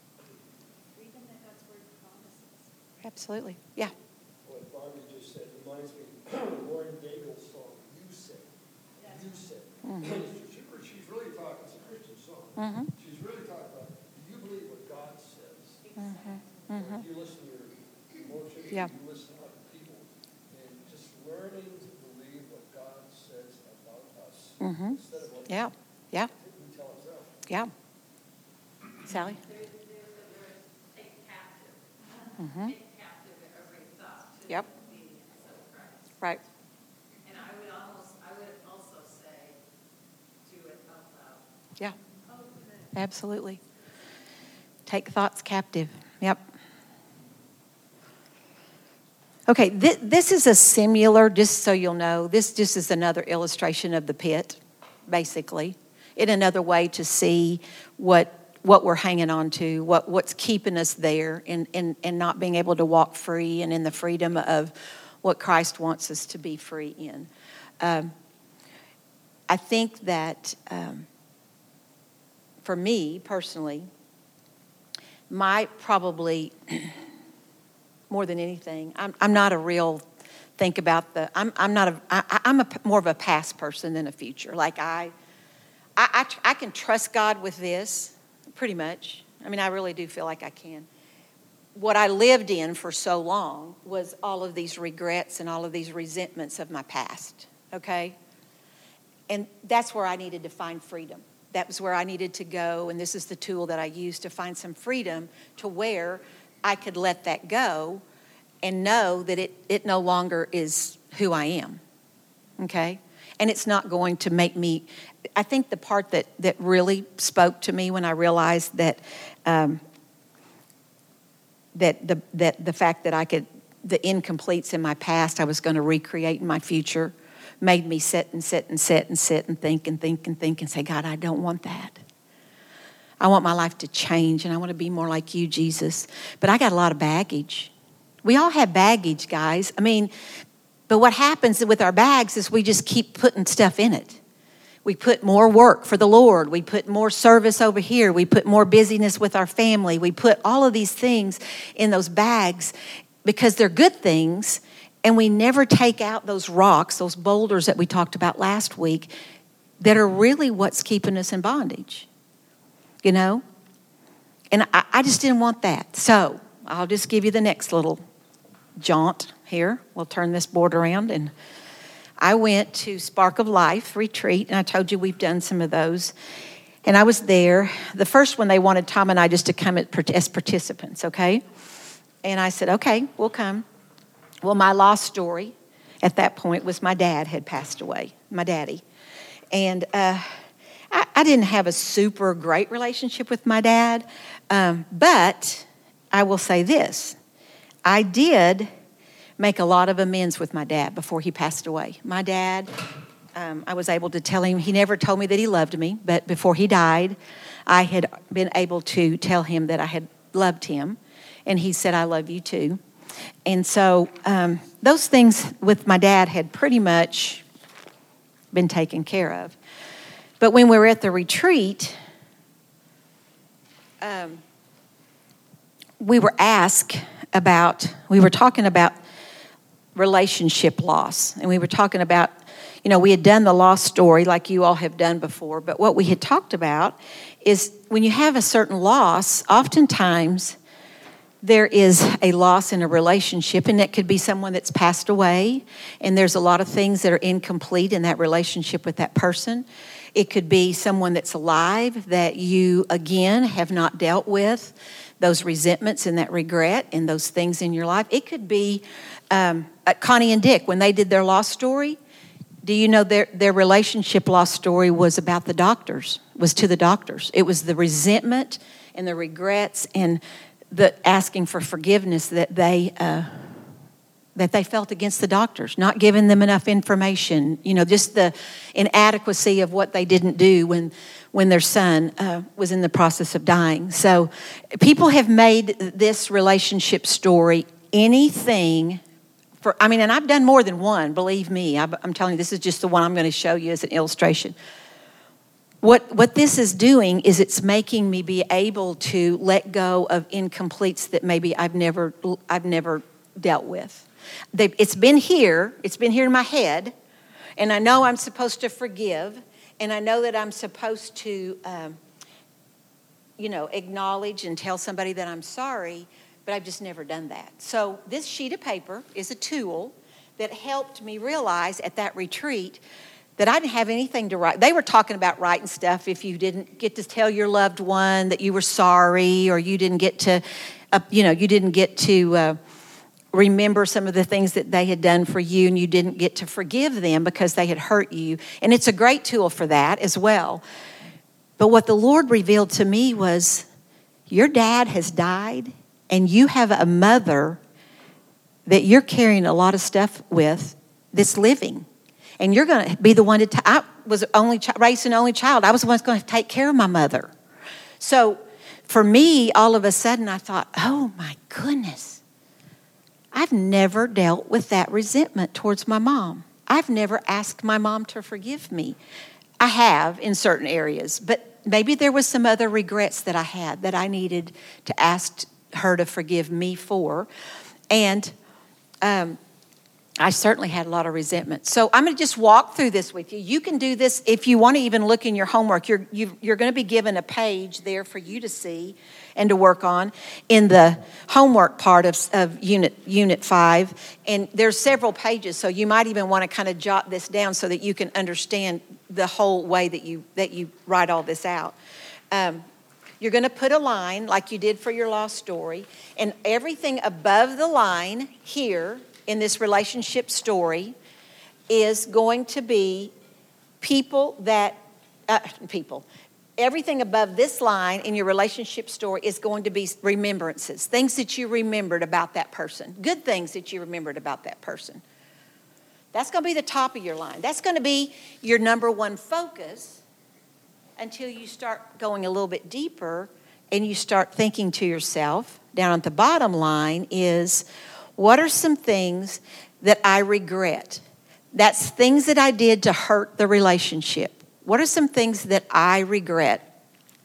freedom that God's word promises. Absolutely. Yeah. What Barbie just said reminds me of Lauren Daigle's song, You Say. You Say. She- She's really talking, it's a Christian song. Mm-hmm. She's really talking about, do you believe what God says? Mm-hmm. Or do you listen to your emotions? Yeah. Do you listen to other people? And just learning to believe what God says about us. Mm-hmm. Instead of what Yeah. Yeah. we tell ourselves. Yeah. Sally? there's, there's the verse, take captive. Mm-hmm. Take captive every thought to Yep. the obedience of Christ. Right. And I would almost, I would also say, do it out loud. Yeah. Oh, Absolutely. Take thoughts captive. Yep. Okay, th- this is a similar, just so you'll know, this just is another illustration of the pit, basically. In another way to see what what we're hanging on to, what, what's keeping us there and, and, and not being able to walk free and in the freedom of what Christ wants us to be free in. Um, I think that um, for me personally, my probably more than anything, I'm I'm not a real think about the. I'm I'm not a. I, I'm a more of a past person than a future. Like I, I, I, tr- I can trust God with this, pretty much. I mean, I really do feel like I can. what I lived in for so long was all of these regrets and all of these resentments of my past, okay? And that's where I needed to find freedom. That was where I needed to go, and this is the tool that I used to find some freedom to where I could let that go and know that it, it no longer is who I am, okay? And it's not going to make me, I think the part that, that really spoke to me when I realized that um, that the that the fact that I could, the incompletes in my past I was going to recreate in my future, made me sit and sit and sit and sit and think and think and think and say, God, I don't want that. I want my life to change, and I want to be more like you, Jesus. But I got a lot of baggage. We all have baggage, guys. I mean, but what happens with our bags is we just keep putting stuff in it. We put more work for the Lord. We put more service over here. We put more busyness with our family. We put all of these things in those bags because they're good things, and we never take out those rocks, those boulders that we talked about last week that are really what's keeping us in bondage, you know? And I, I just didn't want that. So I'll just give you the next little jaunt here. We'll turn this board around, and I went to Spark of Life retreat, and I told you we've done some of those. And I was there. The first one, they wanted Tom and I just to come as participants, okay? And I said, okay, we'll come. Well, my lost story at that point was my dad had passed away, my daddy. And uh, I, I didn't have a super great relationship with my dad, um, but I will say this. I did make a lot of amends with my dad before he passed away. My dad, um, I was able to tell him, he never told me that he loved me, but before he died, I had been able to tell him that I had loved him, and he said, I love you too. And so um, those things with my dad had pretty much been taken care of. But when we were at the retreat, um, we were asked about, we were talking about relationship loss. And we were talking about, you know, we had done the lost story like you all have done before, but what we had talked about is when you have a certain loss, oftentimes there is a loss in a relationship, and it could be someone that's passed away, and there's a lot of things that are incomplete in that relationship with that person. It could be someone that's alive that you, again, have not dealt with, those resentments and that regret and those things in your life. It could be um, Connie and Dick, when they did their lost story, do you know their, their relationship lost story was about the doctors, was to the doctors. It was the resentment and the regrets and the asking for forgiveness that they uh, that they felt against the doctors, not giving them enough information, you know, just the inadequacy of what they didn't do when when their son uh, was in the process of dying. So people have made this relationship story anything for, I mean, and I've done more than one, believe me. I'm telling you, this is just the one I'm going to show you as an illustration. What what this is doing is it's making me be able to let go of incompletes that maybe I've never I've never dealt with. They, it's been here, it's been here in my head, and I know I'm supposed to forgive, and I know that I'm supposed to, um, you know, acknowledge and tell somebody that I'm sorry, but I've just never done that. So this sheet of paper is a tool that helped me realize at that retreat that I didn't have anything to write. They were talking about writing stuff if you didn't get to tell your loved one that you were sorry, or you didn't get to, uh, you know, you didn't get to uh, remember some of the things that they had done for you, and you didn't get to forgive them because they had hurt you. And it's a great tool for that as well. But what the Lord revealed to me was, your dad has died, and you have a mother that you're carrying a lot of stuff with that's living. And you're going to be the one to, t- I was only ch- raised an only child. I was the one that's going to take care of my mother. So for me, all of a sudden I thought, oh my goodness, I've never dealt with that resentment towards my mom. I've never asked my mom to forgive me. I have in certain areas, but maybe there was some other regrets that I had that I needed to ask her to forgive me for. And um, I certainly had a lot of resentment. So I'm going to just walk through this with you. You can do this if you want to even look in your homework. You're, you, you're going to be given a page there for you to see and to work on in the homework part of, of unit, unit five. And there's several pages, so you might even want to kind of jot this down so that you can understand the whole way that you, that you write all this out. Um, You're going to put a line like you did for your lost story, and everything above the line here in this relationship story is going to be people that, uh, people. Everything above this line in your relationship story is going to be remembrances, things that you remembered about that person, good things that you remembered about that person. That's going to be the top of your line. That's going to be your number one focus until you start going a little bit deeper and you start thinking to yourself, down at the bottom line is, what are some things that I regret? That's things that I did to hurt the relationship. What are some things that I regret?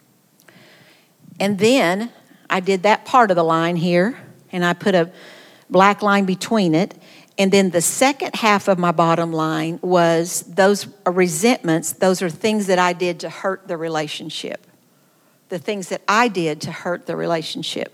And then I did that part of the line here, and I put a black line between it. And then the second half of my bottom line was those resentments. Those are things that I did to hurt the relationship. The things that I did to hurt the relationship.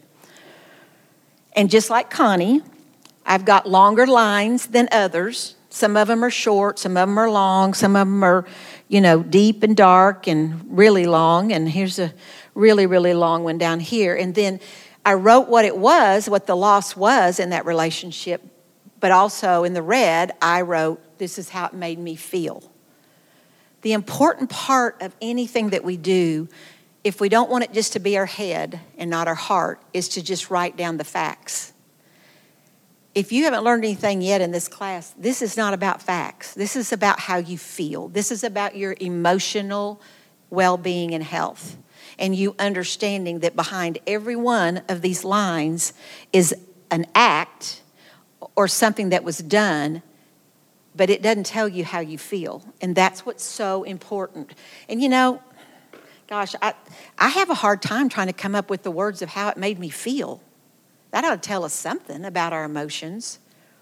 And just like Connie, I've got longer lines than others. Some of them are short, some of them are long, some of them are, you know, deep and dark and really long. And here's a really, really long one down here. And then I wrote what it was, what the loss was in that relationship. But also in the red, I wrote, this is how it made me feel. The important part of anything that we do, if we don't want it just to be our head and not our heart, is to just write down the facts. If you haven't learned anything yet in this class, this is not about facts. This is about how you feel. This is about your emotional well-being and health. And you understanding that behind every one of these lines is an act or something that was done, but it doesn't tell you how you feel. And that's what's so important. And you know, gosh, I, I have a hard time trying to come up with the words of how it made me feel. That ought to tell us something about our emotions.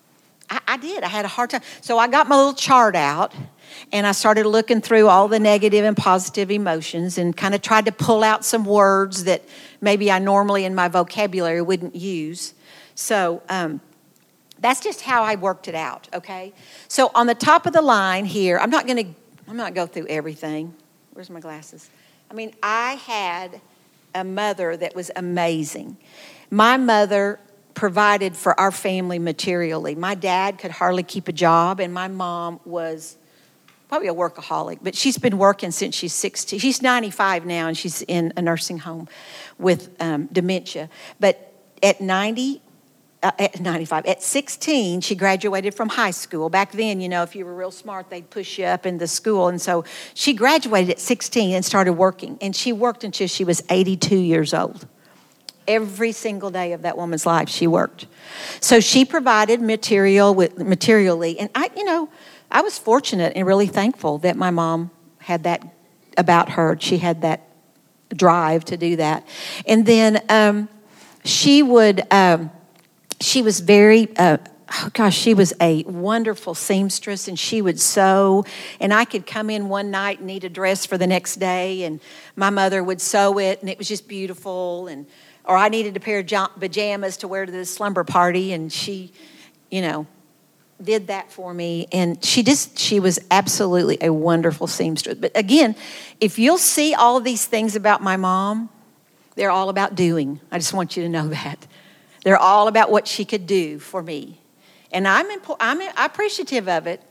I, I did. I had a hard time. So I got my little chart out, and I started looking through all the negative and positive emotions and kind of tried to pull out some words that maybe I normally in my vocabulary wouldn't use. So um, that's just how I worked it out, okay? So on the top of the line here, I'm not going to I'm not going to go through everything. Where's my glasses? I mean, I had a mother that was amazing. My mother provided for our family materially. My dad could hardly keep a job, and my mom was probably a workaholic, but she's been working since she's sixty. She's ninety-five now, and she's in a nursing home with um, dementia. But at ninety, uh, at ninety-five, at sixteen, she graduated from high school. Back then, you know, if you were real smart, they'd push you up into school. And so she graduated at sixteen and started working. And she worked until she was eighty-two years old. Every single day of that woman's life, she worked. So she provided material with materially. And I, you know, I was fortunate and really thankful that my mom had that about her. She had that drive to do that. And then um, she would, um, she was very, uh, oh gosh, she was a wonderful seamstress, and she would sew. And I could come in one night and need a dress for the next day, and my mother would sew it, and it was just beautiful. And or I needed a pair of pajamas to wear to the slumber party, and she, you know, did that for me. And she just, she was absolutely a wonderful seamstress. But again, if you'll see all of these things about my mom, they're all about doing. I just want you to know that. They're all about what she could do for me. And I'm, impo- I'm appreciative of it,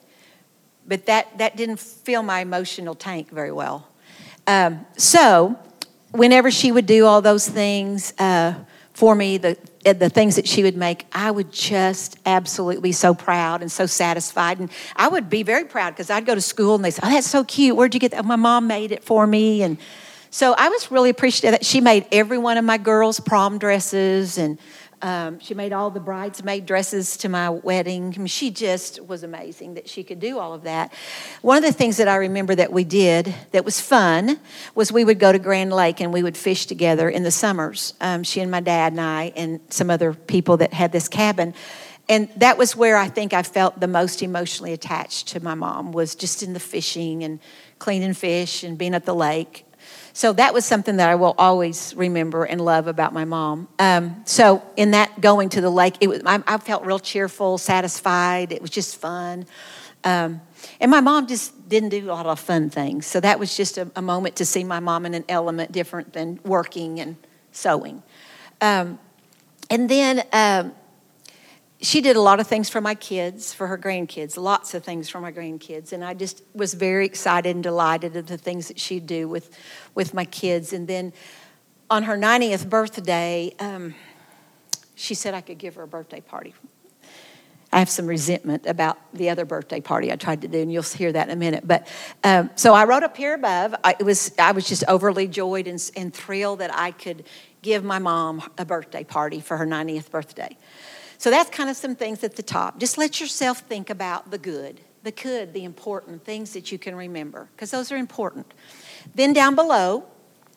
but that, that didn't fill my emotional tank very well. Um, so... Whenever she would do all those things uh, for me, the the things that she would make, I would just absolutely be so proud and so satisfied. And I would be very proud because I'd go to school and they'd say, oh, that's so cute. Where'd you get that? My mom made it for me. And so I was really appreciative that she made every one of my girls' prom dresses, and um, she made all the bridesmaid dresses to my wedding. I mean, she just was amazing that she could do all of that. One of the things that I remember that we did that was fun was we would go to Grand Lake and we would fish together in the summers. Um, she and my dad and I and some other people that had this cabin. And that was where I think I felt the most emotionally attached to my mom, was just in the fishing and cleaning fish and being at the lake. So that was something that I will always remember and love about my mom. Um, so in that going to the lake, it was, I, I felt real cheerful, satisfied. It was just fun. Um, and my mom just didn't do a lot of fun things. So that was just a, a moment to see my mom in an element different than working and sewing. Um, and then um, she did a lot of things for my kids, for her grandkids, lots of things for my grandkids. And I just was very excited and delighted of the things that she'd do with, with my kids. And then on her ninetieth birthday, um, she said I could give her a birthday party. I have some resentment about the other birthday party I tried to do, and you'll hear that in a minute. But um, so I wrote up here above. I, it was I was just overly joyed and, and thrilled that I could give my mom a birthday party for her ninetieth birthday. So that's kind of some things at the top. Just let yourself think about the good, the good, the important things that you can remember, because those are important. Then down below,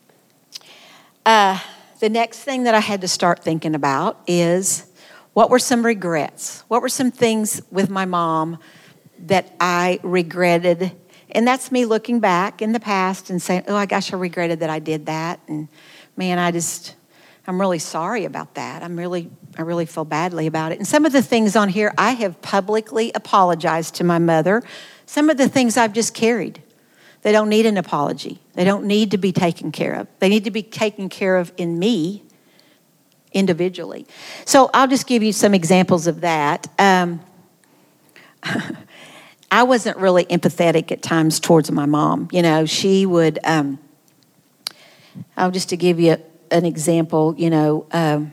uh, the next thing that I had to start thinking about is, what were some regrets? What were some things with my mom that I regretted? And that's me looking back in the past and saying, oh, my gosh, I regretted that I did that. And man, I just, I'm really sorry about that. I'm really, I really feel badly about it. And some of the things on here, I have publicly apologized to my mother. Some of the things I've just carried. They don't need an apology. They don't need to be taken care of. They need to be taken care of in me, individually. So I'll just give you some examples of that. Um, I wasn't really empathetic at times towards my mom. You know, she would, um, I'll just to give you an example, you know, um,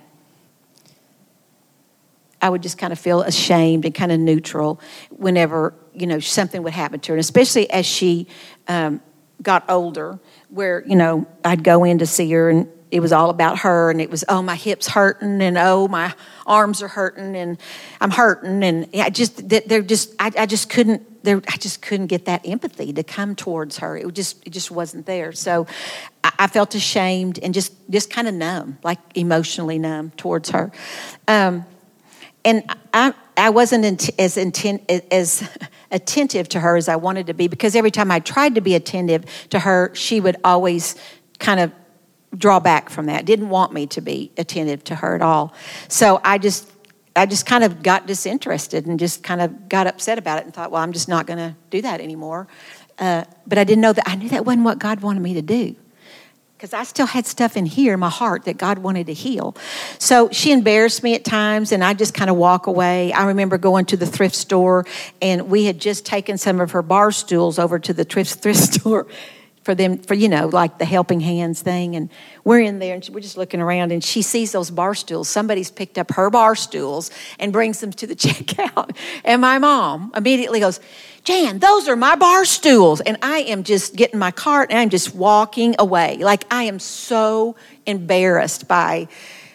I would just kind of feel ashamed and kind of neutral whenever, you know, something would happen to her, and especially as she um, got older, where, you know, I'd go in to see her and it was all about her, and it was, oh, my hip's hurting, and oh, my arms are hurting, and I'm hurting, and I just, they're just, I, I just couldn't, there, I just couldn't get that empathy to come towards her. It just, it just wasn't there. So I, I felt ashamed and just, just kind of numb, like emotionally numb towards her, um, and I, I wasn't int- as intent as attentive to her as I wanted to be, because every time I tried to be attentive to her, she would always kind of draw back from that, didn't want me to be attentive to her at all. So I just I just kind of got disinterested and just kind of got upset about it and thought, well, I'm just not going to do that anymore. Uh, but I didn't know that, I knew that wasn't what God wanted me to do, because I still had stuff in here in my heart that God wanted to heal. So she embarrassed me at times, and I just kind of walk away. I remember going to the thrift store, and we had just taken some of her bar stools over to the thrift, thrift store for them, for, you know, like the helping hands thing. And we're in there and we're just looking around, and she sees those bar stools. Somebody's picked up her bar stools and brings them to the checkout. And my mom immediately goes, Jan, those are my bar stools. And I am just getting my cart and I'm just walking away. Like, I am so embarrassed by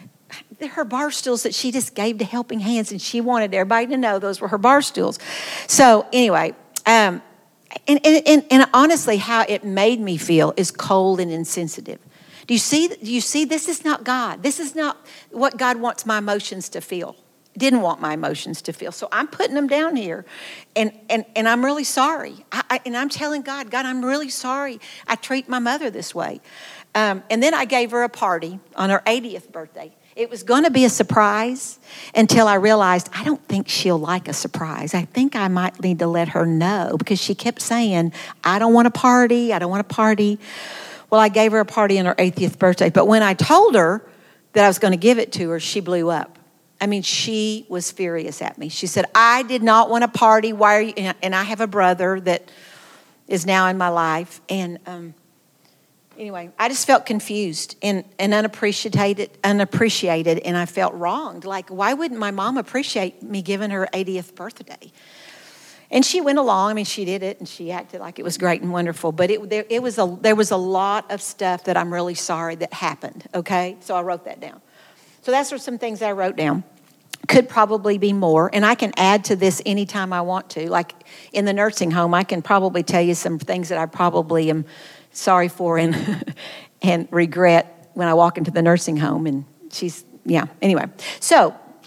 her bar stools that she just gave to Helping Hands, and she wanted everybody to know those were her bar stools. So anyway, um, And, and, and honestly, how it made me feel is cold and insensitive. Do you see? Do you see? This is not God. This is not what God wants my emotions to feel. Didn't want my emotions to feel. So I'm putting them down here, and and, and I'm really sorry. I, I, and I'm telling God, God, I'm really sorry I treat my mother this way. Um, and then I gave her a party on her eightieth birthday. It was going to be a surprise until I realized I don't think she'll like a surprise. I think I might need to let her know, because she kept saying, I don't want a party. I don't want a party. Well, I gave her a party on her eightieth birthday. But when I told her that I was going to give it to her, she blew up. I mean, she was furious at me. She said, I did not want a party. Why are you? And I have a brother that is now in my life. And, um, Anyway, I just felt confused and, and unappreciated, unappreciated, and I felt wronged. Like, why wouldn't my mom appreciate me giving her eightieth birthday? And she went along. I mean, she did it, and she acted like it was great and wonderful. But it, there, it was a, there was a lot of stuff that I'm really sorry that happened, okay? So I wrote that down. So that's some things I wrote down. Could probably be more, and I can add to this anytime I want to. Like in the nursing home, I can probably tell you some things that I probably am sorry for and and regret when I walk into the nursing home. And she's, yeah, anyway. So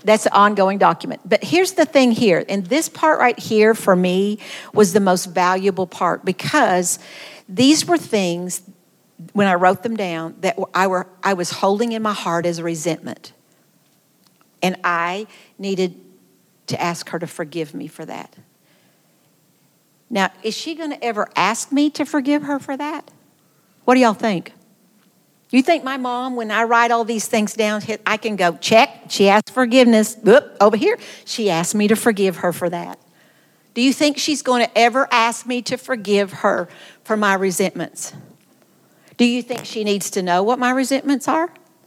That's an ongoing document. But here's the thing here, and this part right here for me was the most valuable part, because these were things, when I wrote them down, that I were I was holding in my heart as a resentment. And I needed to ask her to forgive me for that. Now, is she going to ever ask me to forgive her for that? What do y'all think? You think my mom, when I write all these things down, I can go, check, she asked forgiveness. Whoop, over here, she asked me to forgive her for that. Do you think she's going to ever ask me to forgive her for my resentments? Do you think she needs to know what my resentments are?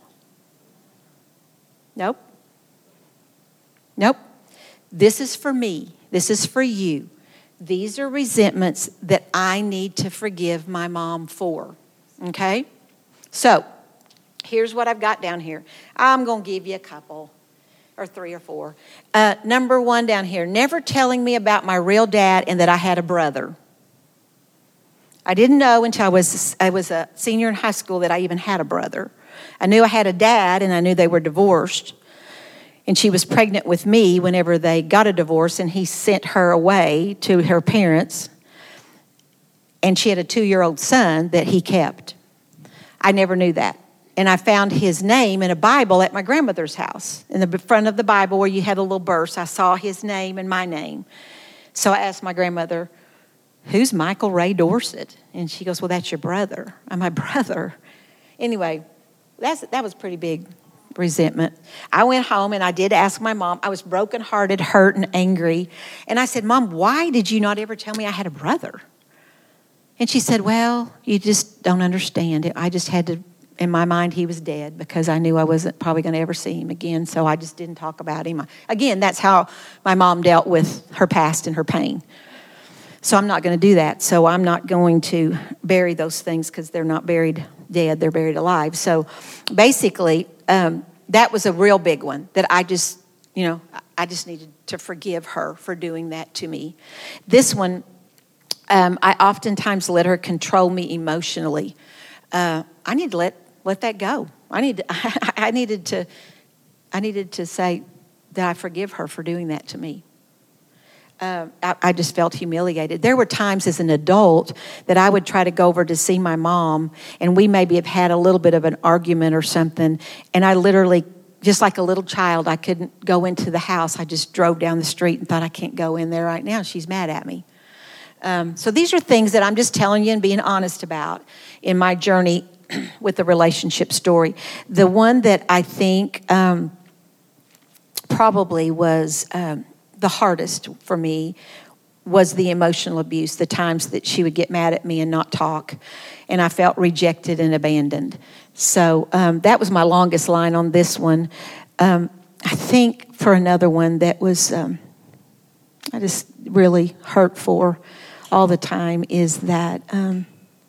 Nope. Nope. This is for me. This is for you. These are resentments that I need to forgive my mom for. Okay? So, here's what I've got down here. I'm going to give you a couple, or three or four. Uh, number one down here, never telling me about my real dad and that I had a brother. I didn't know until I was, I was a senior in high school that I even had a brother. I knew I had a dad, and I knew they were divorced. And she was pregnant with me whenever they got a divorce, and he sent her away to her parents. And she had a two-year-old son that he kept. I never knew that. And I found his name in a Bible at my grandmother's house. In the front of the Bible where you had a little verse, I saw his name and my name. So I asked my grandmother, who's Michael Ray Dorset? And she goes, well, that's your brother. I'm my brother. Anyway, that's, that was pretty big resentment. I went home and I did ask my mom. I was brokenhearted, hurt, and angry. And I said, Mom, why did you not ever tell me I had a brother? And she said, well, you just don't understand it. I just had to, in my mind, he was dead because I knew I wasn't probably going to ever see him again. So I just didn't talk about him. Again, that's how my mom dealt with her past and her pain. So I'm not going to do that. So I'm not going to bury those things because they're not buried dead. They're buried alive. So basically, um, that was a real big one that I just, you know, I just needed to forgive her for doing that to me. This one, um, I oftentimes let her control me emotionally. Uh, I need to let let that go. I need to, I, I needed to I needed to say that I forgive her for doing that to me. Uh, I, I just felt humiliated. There were times as an adult that I would try to go over to see my mom, and we maybe have had a little bit of an argument or something, and I literally, just like a little child, I couldn't go into the house. I just drove down the street and thought, I can't go in there right now. She's mad at me. Um, so these are things that I'm just telling you and being honest about in my journey with the relationship story. The one that I think um, probably was... Um, the hardest for me was the emotional abuse, the times that she would get mad at me and not talk, and I felt rejected and abandoned. So um, that was my longest line on this one. Um, I think for another one that was, um, I just really hurt for all the time is that um,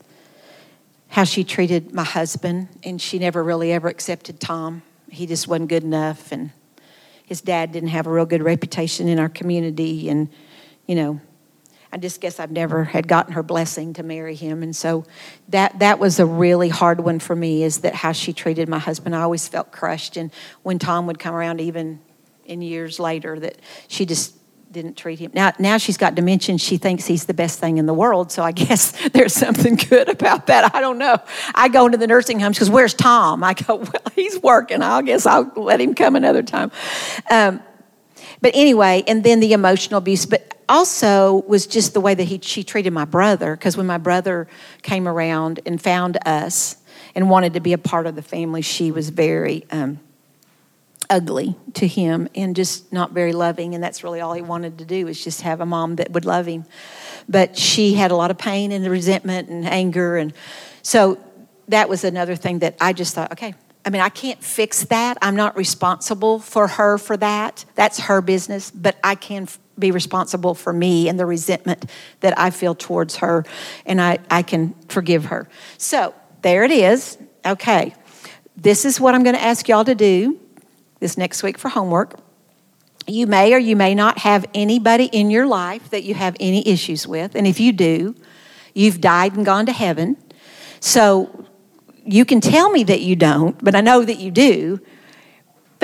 how she treated my husband, and she never really ever accepted Tom. He just wasn't good enough, and his dad didn't have a real good reputation in our community. And, you know, I just guess I've never had gotten her blessing to marry him. And so that that was a really hard one for me, is that how she treated my husband. I always felt crushed. And when Tom would come around, even in years later, that she just didn't treat him. Now, now she's got dementia. She thinks he's the best thing in the world. So I guess there's something good about that. I don't know. I go into the nursing homes because where's Tom? I go, well, he's working. I guess I'll let him come another time. Um, but anyway, and then the emotional abuse, but also was just the way that he she treated my brother. Because when my brother came around and found us and wanted to be a part of the family, she was very um, ugly to him and just not very loving, and that's really all he wanted to do, is just have a mom that would love him. But she had a lot of pain and resentment and anger, and so that was another thing that I just thought, okay, I mean, I can't fix that. I'm not responsible for her for that. That's her business, but I can be responsible for me and the resentment that I feel towards her, and I, I can forgive her. So there it is. Okay, this is what I'm going to ask y'all to do this next week for homework. You may or you may not have anybody in your life that you have any issues with. And if you do, you've died and gone to heaven. So you can tell me that you don't, but I know that you do. But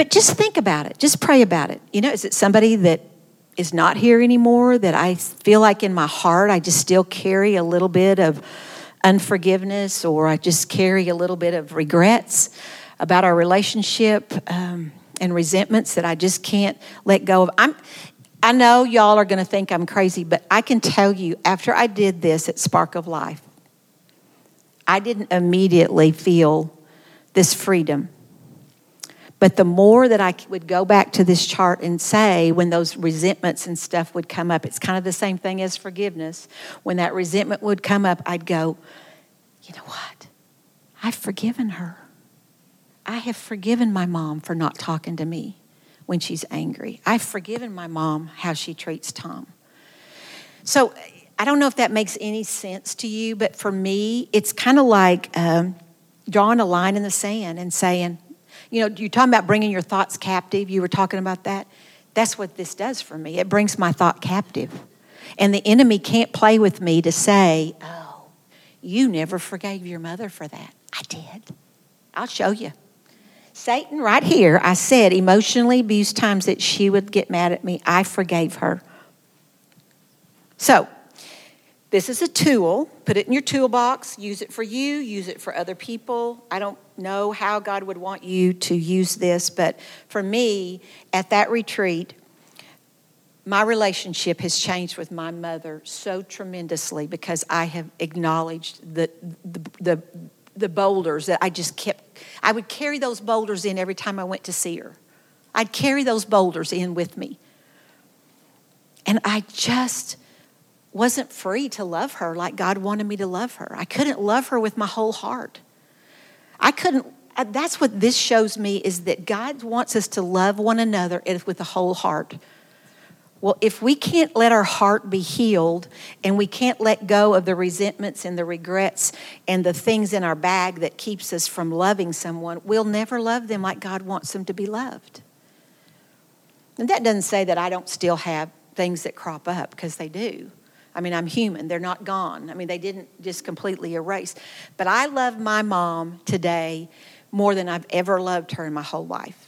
but just think about it. Just pray about it. You know, is it somebody that is not here anymore that I feel like in my heart I just still carry a little bit of unforgiveness, or I just carry a little bit of regrets about our relationship um, and resentments that I just can't let go of? I'm, I know y'all are going to think I'm crazy, but I can tell you, after I did this at Spark of Life, I didn't immediately feel this freedom. But the more that I would go back to this chart and say, when those resentments and stuff would come up, it's kind of the same thing as forgiveness. When that resentment would come up, I'd go, you know what? I've forgiven her. I have forgiven my mom for not talking to me when she's angry. I've forgiven my mom how she treats Tom. So I don't know if that makes any sense to you, but for me, it's kind of like um, drawing a line in the sand and saying, you know, you're talking about bringing your thoughts captive. You were talking about that. That's what this does for me. It brings my thought captive. And the enemy can't play with me to say, oh, you never forgave your mother for that. I did. I'll show you. Satan, right here, I said emotionally abused times that she would get mad at me. I forgave her. So, this is a tool. Put it in your toolbox. Use it for you. Use it for other people. I don't know how God would want you to use this, but for me, at that retreat, my relationship has changed with my mother so tremendously because I have acknowledged the the the, the boulders that I just kept. I would carry those boulders in every time I went to see her. I'd carry those boulders in with me. And I just wasn't free to love her like God wanted me to love her. I couldn't love her with my whole heart. I couldn't, that's what this shows me, is that God wants us to love one another with a whole heart. Well, if we can't let our heart be healed and we can't let go of the resentments and the regrets and the things in our bag that keeps us from loving someone, we'll never love them like God wants them to be loved. And that doesn't say that I don't still have things that crop up, because they do. I mean, I'm human. They're not gone. I mean, they didn't just completely erase. But I love my mom today more than I've ever loved her in my whole life.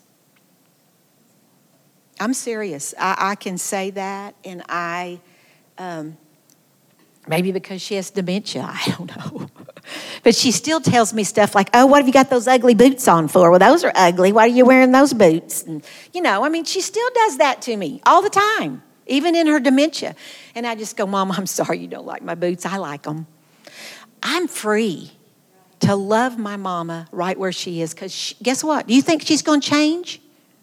I'm serious. I, I can say that, and I, um, maybe because she has dementia, I don't know. But she still tells me stuff like, oh, what have you got those ugly boots on for? Well, those are ugly. Why are you wearing those boots? And, you know, I mean, she still does that to me all the time, even in her dementia. And I just go, Mom, I'm sorry you don't like my boots. I like them. I'm free to love my mama right where she is, because guess what? Do you think she's going to change?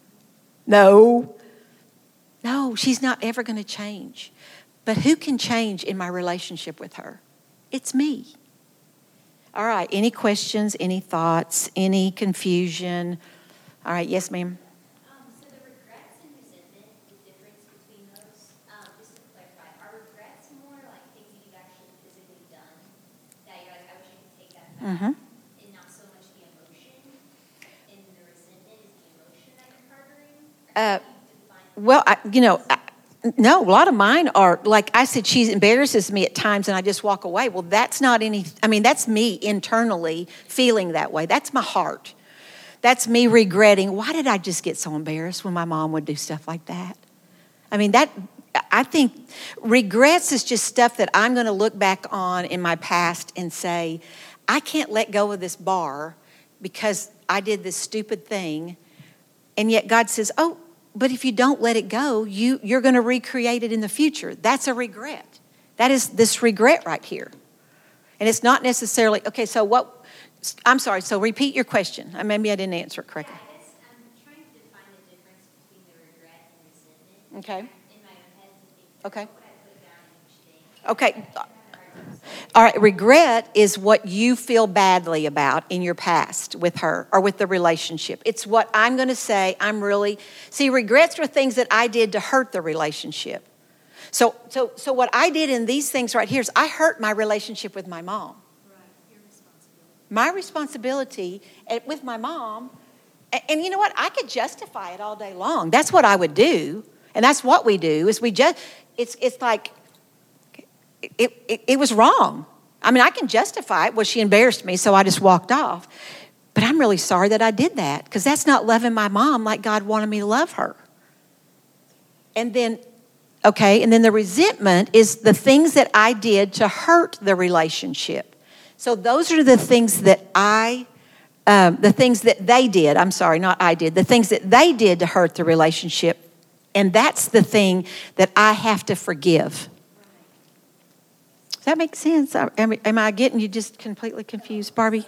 No. No, she's not ever going to change. But who can change in my relationship with her? It's me. All right, any questions, any thoughts, any confusion? All right, yes, ma'am. Um, so the regrets and resentment, the difference between those, um, just to clarify, are regrets more like things that you've actually physically done that you're like, I wish I could take that back, Mm-hmm. and not so much the emotion, and the resentment is the emotion that you're harboring? Uh, well, I, you know, I, no, a lot of mine are, like I said, she embarrasses me at times and I just walk away. Well, that's not any, I mean, that's me internally feeling that way. That's my heart. That's me regretting, why did I just get so embarrassed when my mom would do stuff like that? I mean, that, I think regrets is just stuff that I'm going to look back on in my past and say, I can't let go of this bar because I did this stupid thing. And yet God says, oh, but if you don't let it go, you, you're going to recreate it in the future. That's a regret. That is this regret right here. And it's not necessarily, okay, so what, I'm sorry, so repeat your question. Maybe I didn't answer it correctly. Yeah, I guess I'm trying to define the difference between the regret and resentment. Okay. In my own head to think, Okay. what would I put down in each thing? Okay. All right, regret is what you feel badly about in your past with her or with the relationship. It's what I'm going to say, I'm really, see, regrets are things that I did to hurt the relationship. So, so, so what I did in these things right here is I hurt my relationship with my mom. Right, your responsibility. My responsibility at- with my mom, and, and you know what? I could justify it all day long. That's what I would do, and that's what we do. Is we just, it's it's like. It, it, it was wrong. I mean, I can justify it. Well, she embarrassed me, so I just walked off. but I'm really sorry that I did that because that's not loving my mom like God wanted me to love her. And then, okay, and then the resentment is the things that I did to hurt the relationship. So those are the things that I, um, the things that they did. I'm sorry, not I did. The things that they did to hurt the relationship. And that's the thing that I have to forgive. Does that make sense? Am, am I getting you just completely confused, Barbie?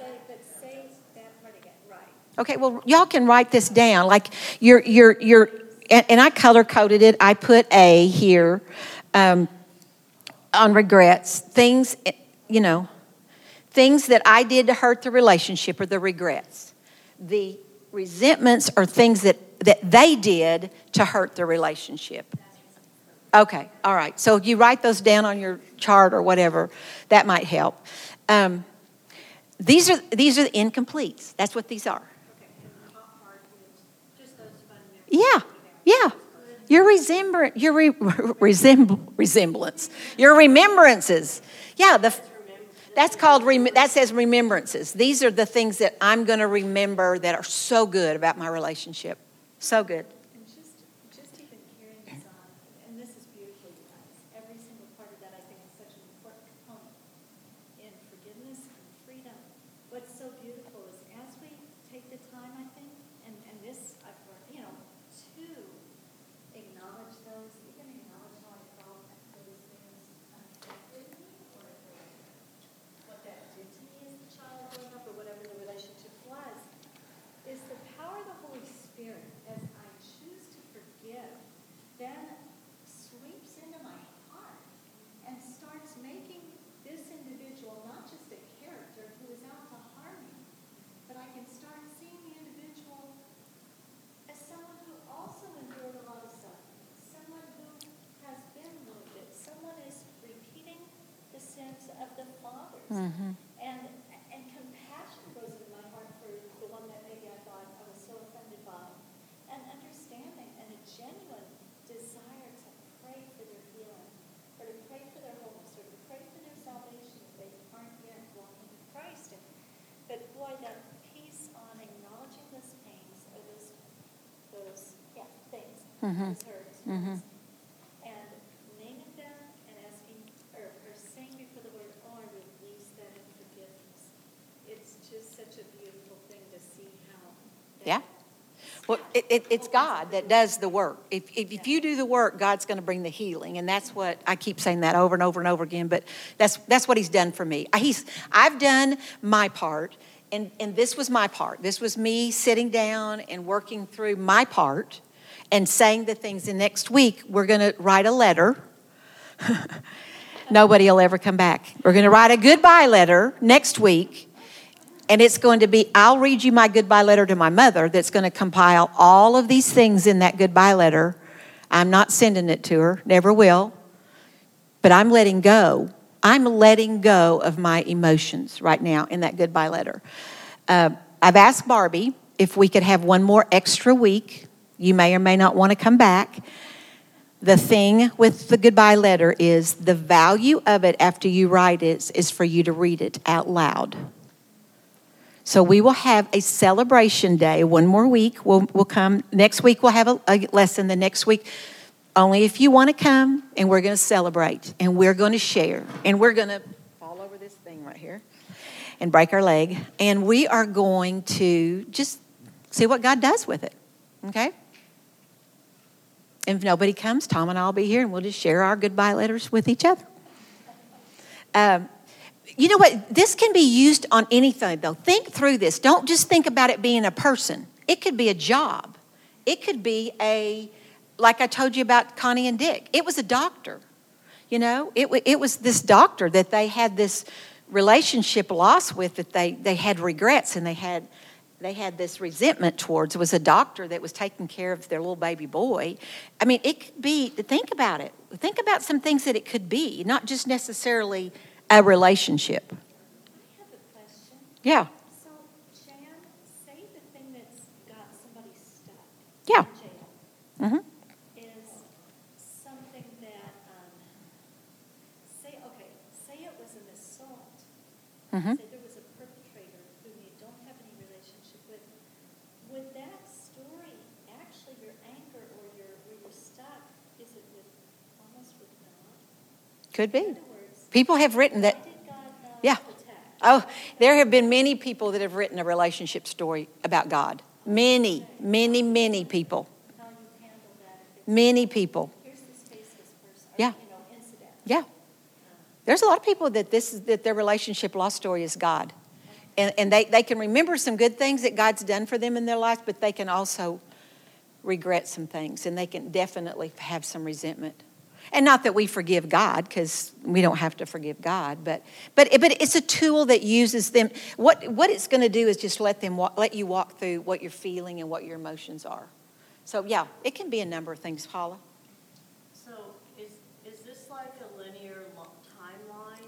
Okay, well, y'all can write this down. Like you're, you're, you're, and, and I color coded it. I put A here um, on regrets. Things, you know, things that I did to hurt the relationship are the regrets. The resentments are things that, that they did to hurt the relationship. Okay, all right. So you write those down on your chart or whatever. That might help. Um, these are these are the incompletes. That's what these are. Yeah, yeah. Your resemblance, your re, resemb, resemblance, your remembrances. Yeah, the that's called rem, that says remembrances. These are the things that I'm going to remember that are so good about my relationship. So good. And just, just even carrying this on, and this is beautiful, you guys. Every single part of that, I think, is such an important component in forgiveness and freedom. What's so beautiful is as we take the time, I think, and, and this, I've learned, you know, to acknowledge those, even acknowledge how I felt those things affected me, or what that did to me as a child growing up, or whatever the relationship was, is the power of the Holy Spirit, as I choose to forgive, then sweeps into my heart and starts making this individual not just a character who is out to harm me, but I can start seeing the individual as someone who also endured a lot of suffering, someone who has been wounded, someone is repeating the sins of the fathers. Mm-hmm. And and compassion goes in my heart for the one that maybe I thought I was so offended by. And understanding and a genuine desire to pray for their healing, or to pray for their wholeness, or to pray for their salvation if they aren't yet walking with Christ. And, but boy, that piece on acknowledging those pains, or those, those yeah, things, Mhm. those hurts, Mhm. and naming them and asking, or, or saying before the Lord, oh, I release that in forgiveness. It's just such a beautiful thing to see how that Yeah. Well, it, it, it's God that does the work. If, if, if you do the work, God's going to bring the healing. And that's what, I keep saying that over and over and over again, but that's that's what he's done for me. He's, I've done my part, and, and this was my part. This was me sitting down and working through my part and saying the things. And next week, we're going to write a letter. Nobody will ever come back. We're going to write a goodbye letter next week. And it's going to be, I'll read you my goodbye letter to my mother that's going to compile all of these things in that goodbye letter. I'm not sending it to her, never will. But I'm letting go. I'm letting go of my emotions right now in that goodbye letter. Uh, I've asked Barbie if we could have one more extra week. You may or may not want to come back. The thing with the goodbye letter is the value of it after you write it is for you to read it out loud. So we will have a celebration day, one more week. We'll, we'll come. Next week we'll have a, a lesson. The next week, only if you want to come, and we're going to celebrate, and we're going to share, and we're going to fall over this thing right here and break our leg, and we are going to just see what God does with it, okay? And if nobody comes, Tom and I will be here, and we'll just share our goodbye letters with each other. Um, You know what? This can be used on anything, though. Think through this. Don't just think about it being a person. It could be a job. It could be a, like I told you about Connie and Dick. It was a doctor. You know, it, it was this doctor that they had this relationship loss with, that they, they had regrets and they had they had this resentment towards. It was a doctor that was taking care of their little baby boy. I mean, it could be, think about it. Think about some things that it could be, not just necessarily a relationship. I have a question. Yeah. So, Jan, say the thing that's got somebody stuck Yeah. in jail Mm-hmm. is something that, um, say, okay, say it was an assault. Mm-hmm. Say there was a perpetrator whom you don't have any relationship Could be. People have written that. Did God uh, Yeah. protect? Oh, there have been many people that have written a relationship story about God. Many, many, many people. How you handle that if it's, Many people. here's this faceless person, or, Yeah. you know, incident. Yeah. There's a lot of people that this is that their relationship lost story is God. And and they, they can remember some good things that God's done for them in their life, but they can also regret some things, and they can definitely have some resentment. And not that we forgive God, because we don't have to forgive God, but but but it's a tool that uses them. What what it's going to do is just let them walk, let you walk through what you're feeling and what your emotions are. So yeah, it can be a number of things, Paula. So is, is this like a linear lo- timeline?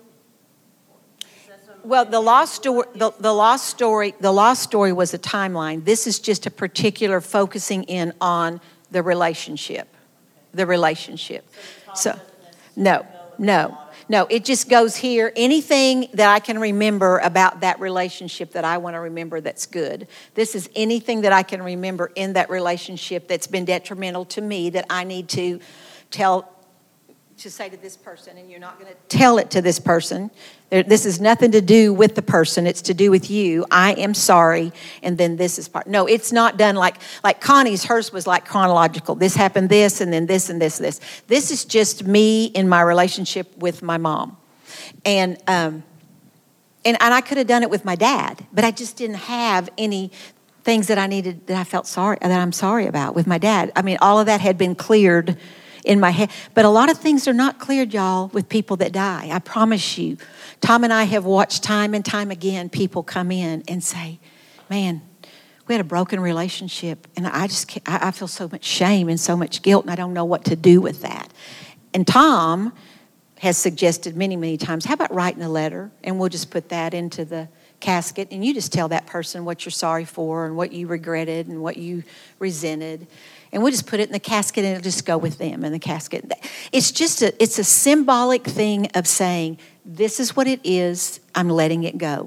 Is that some- Well, the lost story, the, the lost story, the lost story was a timeline. This is just a particular focusing in on the relationship, the relationship. So, no, no, no. It just goes here. Anything that I can remember about that relationship that I want to remember that's good. This is anything that I can remember in that relationship that's been detrimental to me that I need to tell. To say to this person, and you're not going to tell it to this person. There, this is nothing to do with the person. It's to do with you. I am sorry, and then this is part. No, it's not done like like Connie's. Hers was like chronological. This happened, this, and then this, and this, this. This is just me in my relationship with my mom, and um, and and I could have done it with my dad, but I just didn't have any things that I needed that I felt sorry that I'm sorry about with my dad. I mean, all of that had been cleared in my head. But a lot of things are not cleared, y'all, with people that die. I promise you. Tom and I have watched time and time again people come in and say, man, we had a broken relationship, and I just can't, I I feel so much shame and so much guilt, and I don't know what to do with that. And Tom has suggested many, many times, how about writing a letter, and we'll just put that into the casket, and you just tell that person what you're sorry for and what you regretted and what you resented. And we'll just put it in the casket, and it'll just go with them in the casket. It's just a, it's a symbolic thing of saying, this is what it is, I'm letting it go.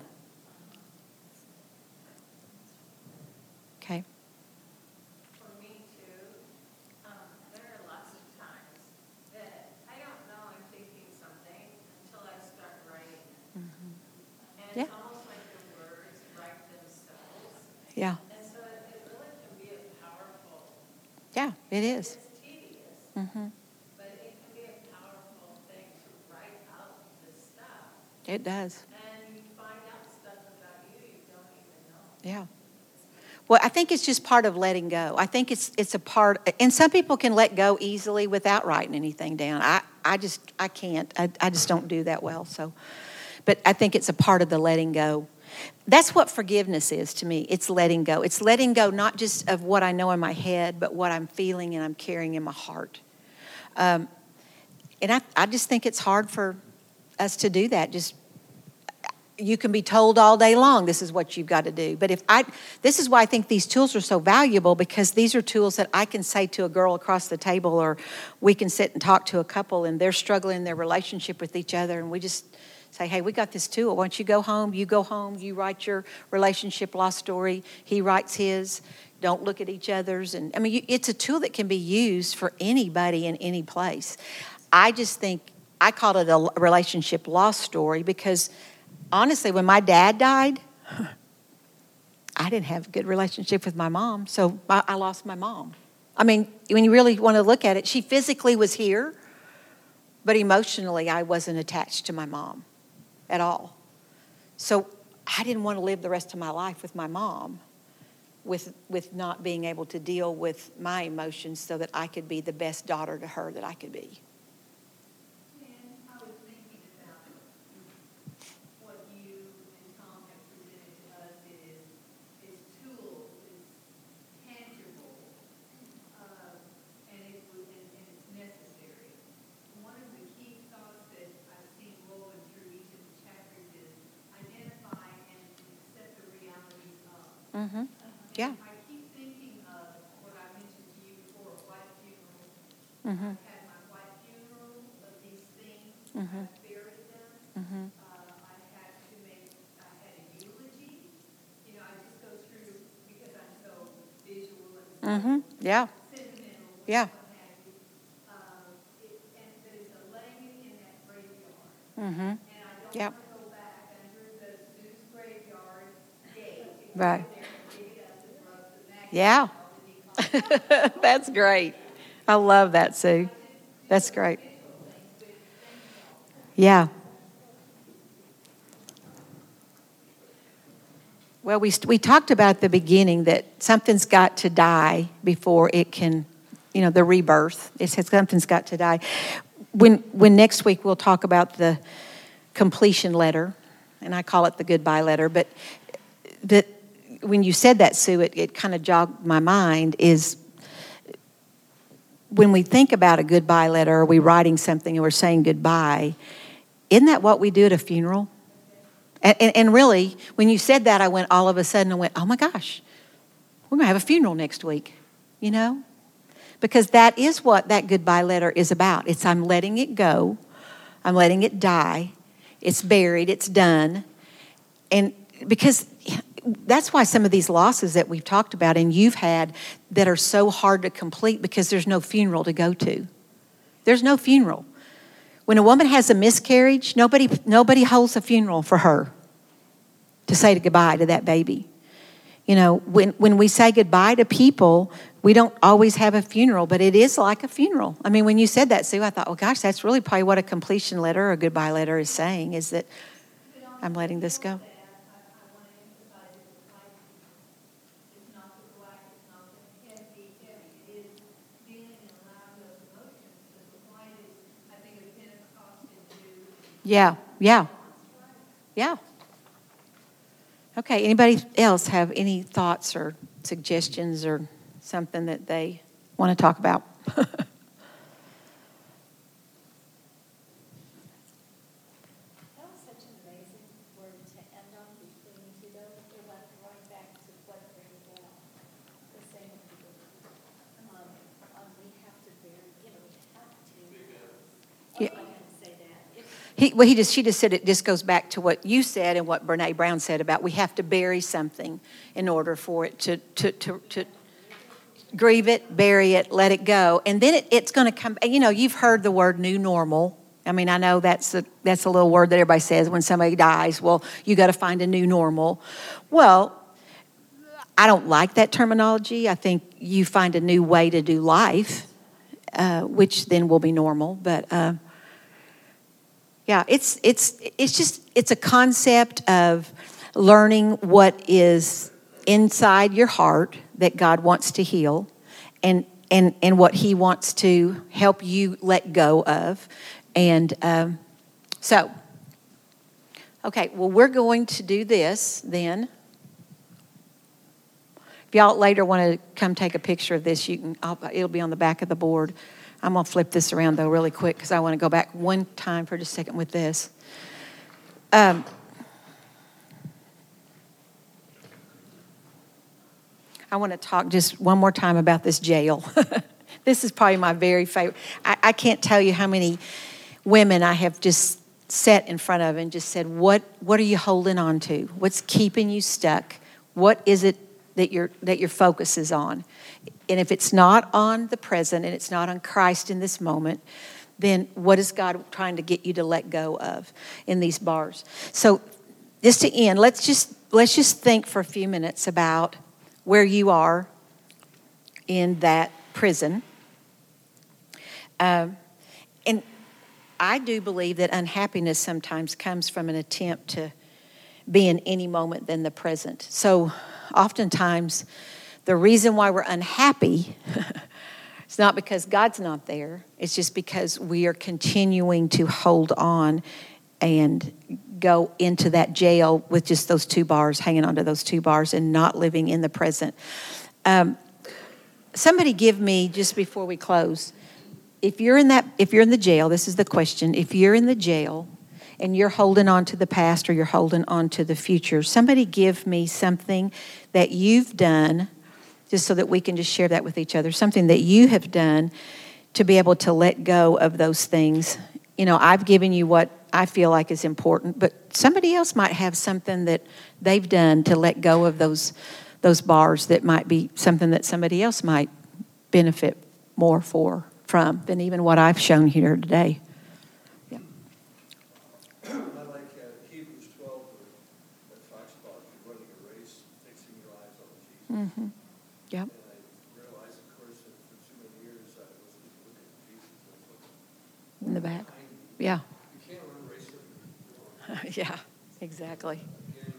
Okay? For me too, um, there are lots of times that I don't know I'm thinking something until I start writing it. And Yeah. it's almost like the words write themselves. Yeah. And so it it really can be a powerful, Yeah, it is. it's tedious, Mm-hmm. but it can be a powerful thing to write out this stuff. It does. And you find out stuff about you you don't even know. Yeah. Well, I think it's just part of letting go. I think it's it's a part, and some people can let go easily without writing anything down. I, I just, I can't. I, I just don't do that well. So, but I think it's a part of the letting go. That's what forgiveness is to me. It's letting go. It's letting go not just of what I know in my head, but what I'm feeling and I'm carrying in my heart. Um, and I, I just think it's hard for us to do that. Just you can be told all day long, this is what you've got to do. But if I, this is why I think these tools are so valuable, because these are tools that I can say to a girl across the table, or we can sit and talk to a couple and they're struggling in their relationship with each other, and we just say, hey, we got this tool. Why don't you go home? You go home. You write your relationship lost story. He writes his. Don't look at each other's. And I mean, you, it's a tool that can be used for anybody in any place. I just think I called it a relationship lost story because, honestly, when my dad died, I didn't have a good relationship with my mom, so I, I lost my mom. I mean, when you really want to look at it, she physically was here, but emotionally, I wasn't attached to my mom at all. So I didn't want to live the rest of my life with my mom, with with not being able to deal with my emotions so that I could be the best daughter to her that I could be. And I was thinking about what you and Tom have presented to us is, is tools, is tangible, uh, and it was, and, and it's necessary. One of the key thoughts that I've seen woven through each of the chapters is identify and accept the realities of. Mm-hmm. And Yeah. I keep thinking of what I mentioned to you before, a white funeral. Mm-hmm. I've had my white funeral of these things. Mhm. I've buried them. Mm-hmm. Uh, I had to make, I had a eulogy. You know, I just go through because I'm so visual and so Mm-hmm. Yeah. sentimental. Yeah. What have you. Uh, it, and but it's a laying it in that great Mm-hmm. And I don't Yep. want to go back under the Zeus graveyard gate. to Right. go there and dig it up and rub the magnet Yeah. out and decomp- That's great. I love that, Sue. That's great. Yeah. Well, we, we talked about at the beginning that something's got to die before it can, you know, the rebirth. It says something's got to die. When, when next week we'll talk about the completion letter, and I call it the goodbye letter, but that when you said that, Sue, it, it kind of jogged my mind is when we think about a goodbye letter, or we writing something and we're saying goodbye, isn't that what we do at a funeral? And, and, and really, when you said that, I went all of a sudden, I went, oh my gosh, we're going to have a funeral next week, you know? Because that is what that goodbye letter is about. It's I'm letting it go. I'm letting it die. It's buried. It's done. And because that's why some of these losses that we've talked about and you've had that are so hard to complete because there's no funeral to go to. There's no funeral. When a woman has a miscarriage, nobody, nobody holds a funeral for her to say goodbye to that baby. You know, when, when we say goodbye to people, we don't always have a funeral, but it is like a funeral. I mean, when you said that, Sue, I thought, well, gosh, that's really probably what a completion letter or a goodbye letter is saying, is that I'm letting this go. Yeah, yeah, yeah. Okay, anybody else have any thoughts or suggestions or something that they want to talk about? That was such an amazing word to end on between two those. It went right back to what brings well. The same with people. Um, um, we have to bear, you know, we have to. Yeah. I'm going to say that. If He, well, he just, she just said it just goes back to what you said and what Brene Brown said about we have to bury something in order for it to, to, to, to grieve it, bury it, let it go. And then it, it's going to come, you know, you've heard the word new normal. I mean, I know that's a, that's a little word that everybody says when somebody dies. Well, you got to find a new normal. Well, I don't like that terminology. I think you find a new way to do life, uh, which then will be normal. But uh, yeah, it's it's it's just it's a concept of learning what is inside your heart that God wants to heal, and and and what He wants to help you let go of. And um, so, okay, well, we're going to do this then. If y'all later want to come take a picture of this, you can. I'll, it'll be on the back of the board. I'm going to flip this around, though, really quick because I want to go back one time for just a second with this. Um, I want to talk just one more time about this jail. This is probably my very favorite. I, I can't tell you how many women I have just sat in front of and just said, what, what are you holding on to? What's keeping you stuck? What is it that your that your focus is on? And if it's not on the present and it's not on Christ in this moment, then what is God trying to get you to let go of in these bars? So just to end, let's just let's just think for a few minutes about where you are in that prison. Um, and I do believe that unhappiness sometimes comes from an attempt to be in any moment than the present. So oftentimes, the reason why we're unhappy, it's not because God's not there. It's just because we are continuing to hold on and go into that jail with just those two bars, hanging onto those two bars and not living in the present. Um, somebody give me, just before we close, if you're in that, if you're in the jail, this is the question. If you're in the jail and you're holding on to the past or you're holding on to the future, somebody give me something that you've done, just so that we can just share that with each other, something that you have done to be able to let go of those things. You know, I've given you what I feel like is important, but somebody else might have something that they've done to let go of those those bars that might be something that somebody else might benefit more for from than even what I've shown here today. Yeah. Mm-hmm. Yep. And I realized, of course, that for too many years I was looking at Jesus. I was looking In the back. Yeah. You can't run a race with me. Yeah, exactly. Again,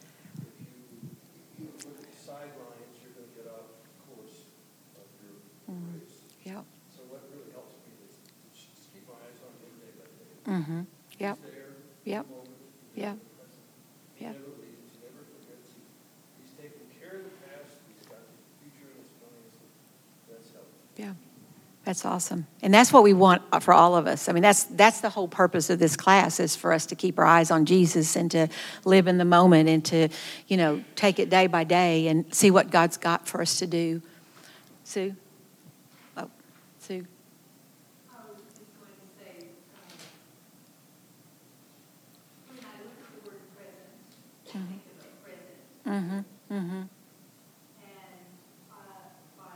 if you, if you look at the sidelines, you're going to get off course of your Mm-hmm. race. Yep. So what really helps me is to just keep my eyes on him day by day. Mm-hmm. Yep. He's there, Yep. in the moment, he's Yep. there, present. He Yep. never leaves, he never forgets. He, he's taking care of the past, he's got the future in his plans. That's helpful. Yeah. That's awesome. And that's what we want for all of us. I mean, that's that's the whole purpose of this class, is for us to keep our eyes on Jesus and to live in the moment and to, you know, take it day by day and see what God's got for us to do. Sue? Oh, Sue. I was just going to say, um, when I look at the word present, I think of a present. Mm-hmm. Mm-hmm. And uh, by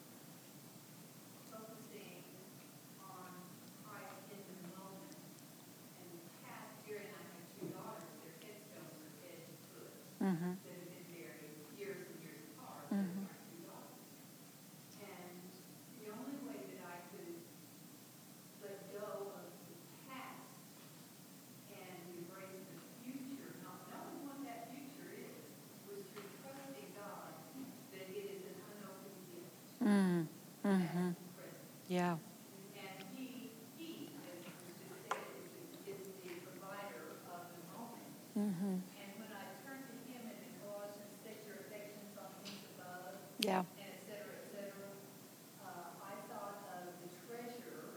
focusing on Christ in the moment, and the past, Jerry and I have two daughters, their headstones are headed to foot, Mm-hmm. that have been married years and years apart, they're Mhm. my two daughters. And the only way that I could let go of the past and embrace the future, not knowing what that future is, was through trusting God that it is an unopened gift Mm-hmm. that's present. Yeah. And he, he, as was just said, is, is the provider of the moment. Mm-hmm. And when I turn to him and in Colossians, set your affections on things above, Yeah. and et cetera, et cetera, uh, I thought of the treasure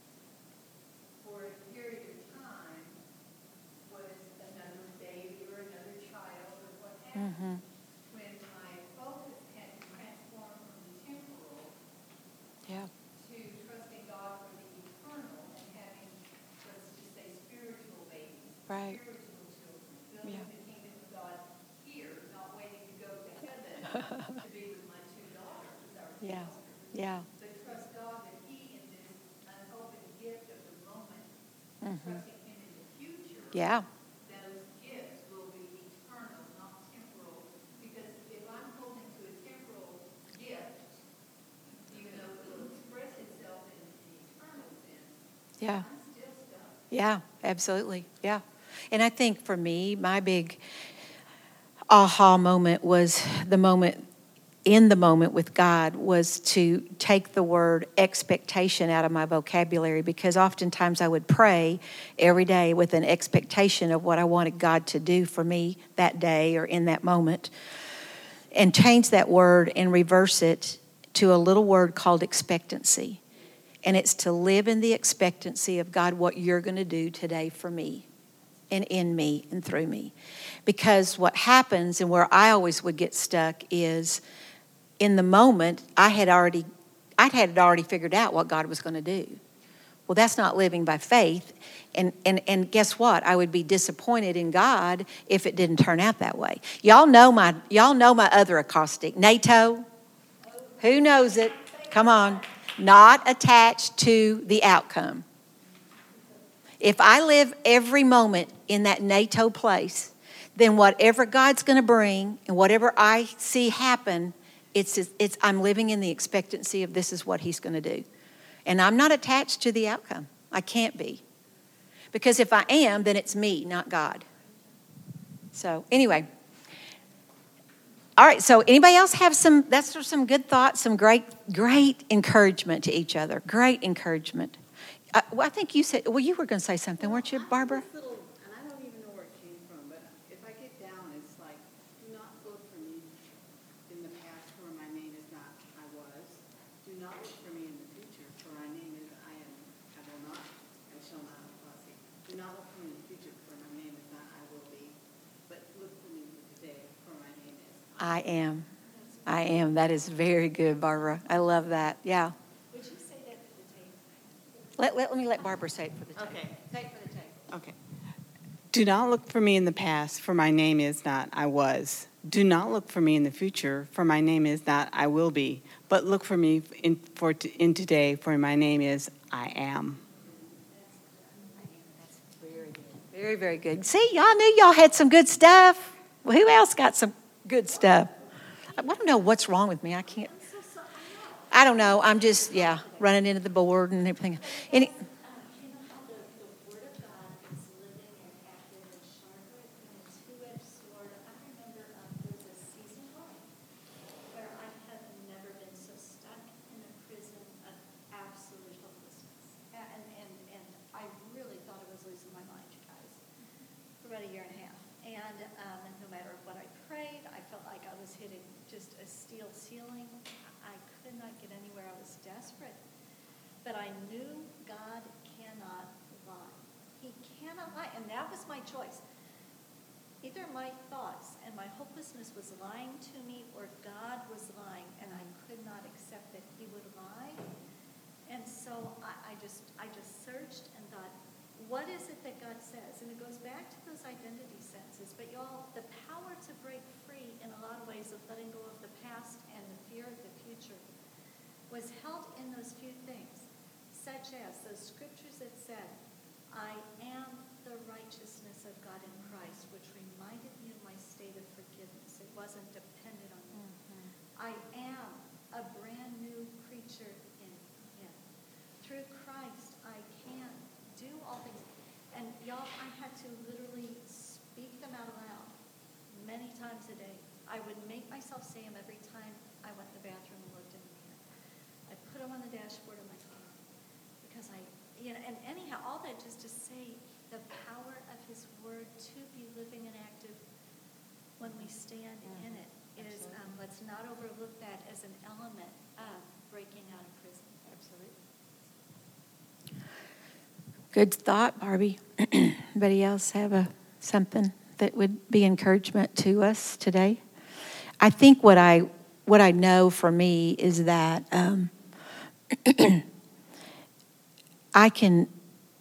for a period of time was another baby or another child or what have you. Mm-hmm. When my focus had to transform from the temporal Yeah. to trusting God for the eternal and having, let's just say, spiritual babies, Right. spiritual children, building Yeah. the kingdom of God here, not waiting to go to heaven to be with my two daughters, with our two Yeah. daughters. Yeah. But trust God that He, in this unopened gift of the moment, Mm-hmm. trusting Him in the future, Yeah. those gifts will be eternal, not temporal. Because if I'm holding to a temporal gift, even though it will express itself in the eternal sense, Yeah. I'm still stuck. Yeah, absolutely. Yeah. And I think for me, my big aha moment was the moment, in the moment with God, was to take the word expectation out of my vocabulary, because oftentimes I would pray every day with an expectation of what I wanted God to do for me that day or in that moment, and change that word and reverse it to a little word called expectancy. And it's to live in the expectancy of God, what you're going to do today for me and in me and through me. Because what happens, and where I always would get stuck, is in the moment, I had already, I had already figured out what God was going to do. Well, that's not living by faith. And, and, and guess what? I would be disappointed in God if it didn't turn out that way. Y'all know my, y'all know my other acrostic, NATO. Who knows it? Come on. Not attached to the outcome. If I live every moment in that NATO place, then whatever God's going to bring and whatever I see happen, it's, it's I'm living in the expectancy of this is what He's going to do. And I'm not attached to the outcome. I can't be. Because if I am, then it's me, not God. So anyway. All right, so anybody else have some, that's some good thoughts, some great, great encouragement to each other. Great encouragement. Uh, well, I think you said, well, you were going to say something, weren't you, Barbara? This little, and I don't even know where it came from, but if I get down, it's like, do not look for me in the past where my name is not I was. Do not look for me in the future for my name is I am, I will not, I shall not, Flossie. Do not look for me in the future for my name is not I will be, but look for me today for my name is I am. I am. That is very good, Barbara. I love that. Yeah. Would you say that for the tape? Let, let, let me let Barbara say it for the tape. Okay. Say it for the tape. Okay. Do not look for me in the past, for my name is not I was. Do not look for me in the future, for my name is not I will be. But look for me in, for t- in today, for my name is I am. Very, very good. See, y'all knew y'all had some good stuff. Well, who else got some good stuff? I don't know what's wrong with me. I can't. I don't know. I'm just, yeah, running into the board and everything. Any, You know how the, the Word of God is living and active and sharper than a two-edged sword. I remember um, there was a season where I had never been so stuck in a prison of absolute hopelessness. And, and, and I really thought I was losing my mind, you guys, for about a year and a half. And um, no matter what I prayed, I felt like I was hitting just a steel ceiling. I could not get anywhere. I was desperate. But I knew God cannot lie. He cannot lie. And that was my choice. Either my thoughts and my hopelessness was lying to me, or God was lying, and I could not accept that he would lie. And so I, I just I just searched and thought, what is it that God says? And it goes back to those identity senses. But y'all, the power to break free in a lot of ways of letting go of the past and the fear of the future was held in those few things, such as those scriptures that said, I am the righteousness of God in Christ, which reminded me of my state of forgiveness. It wasn't dependent on me. Mm-hmm. I am a brand new creature in him. Through Christ, I can do all things. And y'all, I had to literally speak them out loud many times a day. I would make myself say them every time I went to the bathroom and looked in the mirror. I put them on the dashboard of my car. Because I, you know, and anyhow, all that just to say the power of his word to be living and active when we stand mm-hmm. in it is, um, let's not overlook that as an element of breaking out of prison. Absolutely. good thought, Barbie. Anybody else have a something that would be encouragement to us today? I think what I what I know for me is that um, I can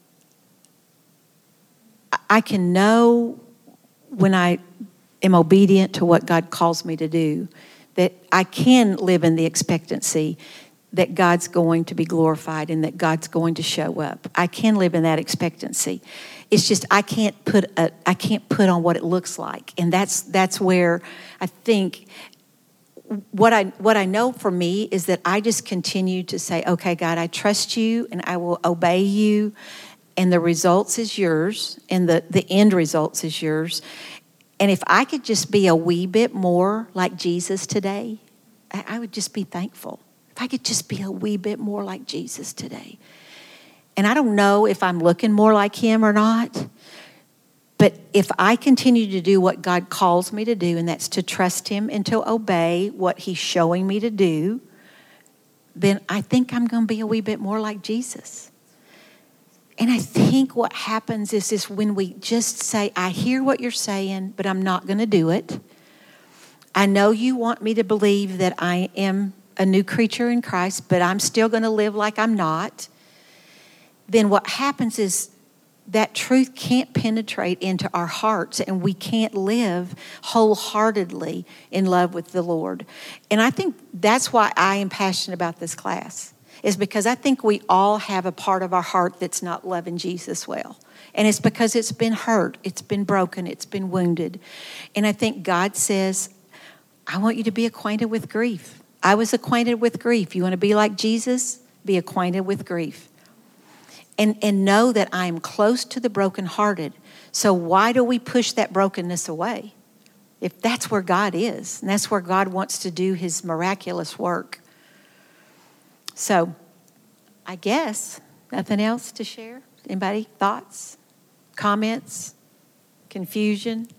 I can know when I am obedient to what God calls me to do, that I can live in the expectancy that God's going to be glorified and that God's going to show up. I can live in that expectancy. It's just I can't put a, I can't put on what it looks like, and that's that's where I think what I what I know for me is that I just continue to say, okay, God, I trust you and I will obey you, and the results is yours, and the the end results is yours. And if I could just be a wee bit more like Jesus today, I, I would just be thankful. If I could just be a wee bit more like Jesus today. And I don't know if I'm looking more like him or not, but if I continue to do what God calls me to do, and that's to trust him and to obey what he's showing me to do, then I think I'm going to be a wee bit more like Jesus. And I think what happens is, is when we just say, I hear what you're saying, but I'm not going to do it. I know you want me to believe that I am a new creature in Christ, but I'm still going to live like I'm not. Then what happens is that truth can't penetrate into our hearts, and we can't live wholeheartedly in love with the Lord. And I think that's why I am passionate about this class, is because I think we all have a part of our heart that's not loving Jesus well. And it's because it's been hurt, it's been broken, it's been wounded. And I think God says, I want you to be acquainted with grief. I was acquainted with grief. You want to be like Jesus? Be acquainted with grief. And, and know that I am close to the brokenhearted. So why do we push that brokenness away? If that's where God is, and that's where God wants to do his miraculous work. So I guess nothing else to share? Anybody? Thoughts? Comments? Confusion?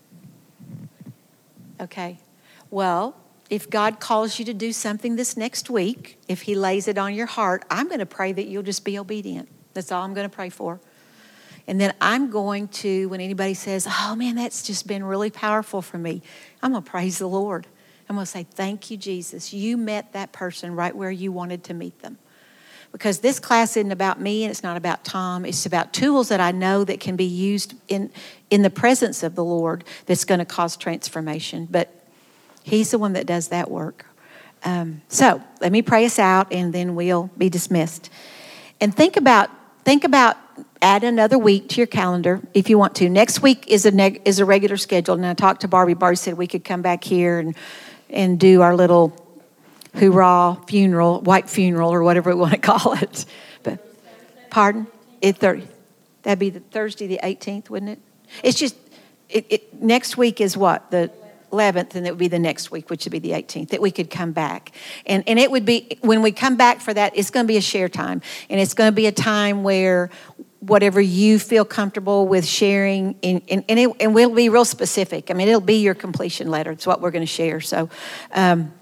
Okay. Well, if God calls you to do something this next week, if he lays it on your heart, I'm going to pray that you'll just be obedient. That's all I'm going to pray for. And then I'm going to, when anybody says, oh man, that's just been really powerful for me, I'm going to praise the Lord. I'm going to say, thank you, Jesus. You met that person right where you wanted to meet them. Because this class isn't about me and it's not about Tom. It's about tools that I know that can be used in, in the presence of the Lord that's going to cause transformation. But he's the one that does that work. Um, so let me pray us out and then we'll be dismissed. And think about think about add another week to your calendar if you want to. Next week is a neg- is a regular schedule. And I talked to Barbie. Barbie said we could come back here and and do our little hoorah funeral, white funeral, or whatever we want to call it. But pardon? It thir- that'd be the Thursday the eighteenth, wouldn't it? It's just it, it, next week is what? The eleventh, and it would be the next week, which would be the eighteenth, that we could come back. And and it would be, when we come back for that, it's going to be a share time. And it's going to be a time where whatever you feel comfortable with sharing, and, and, and, it, and we'll be real specific. I mean, it'll be your completion letter. It's what we're going to share. So um,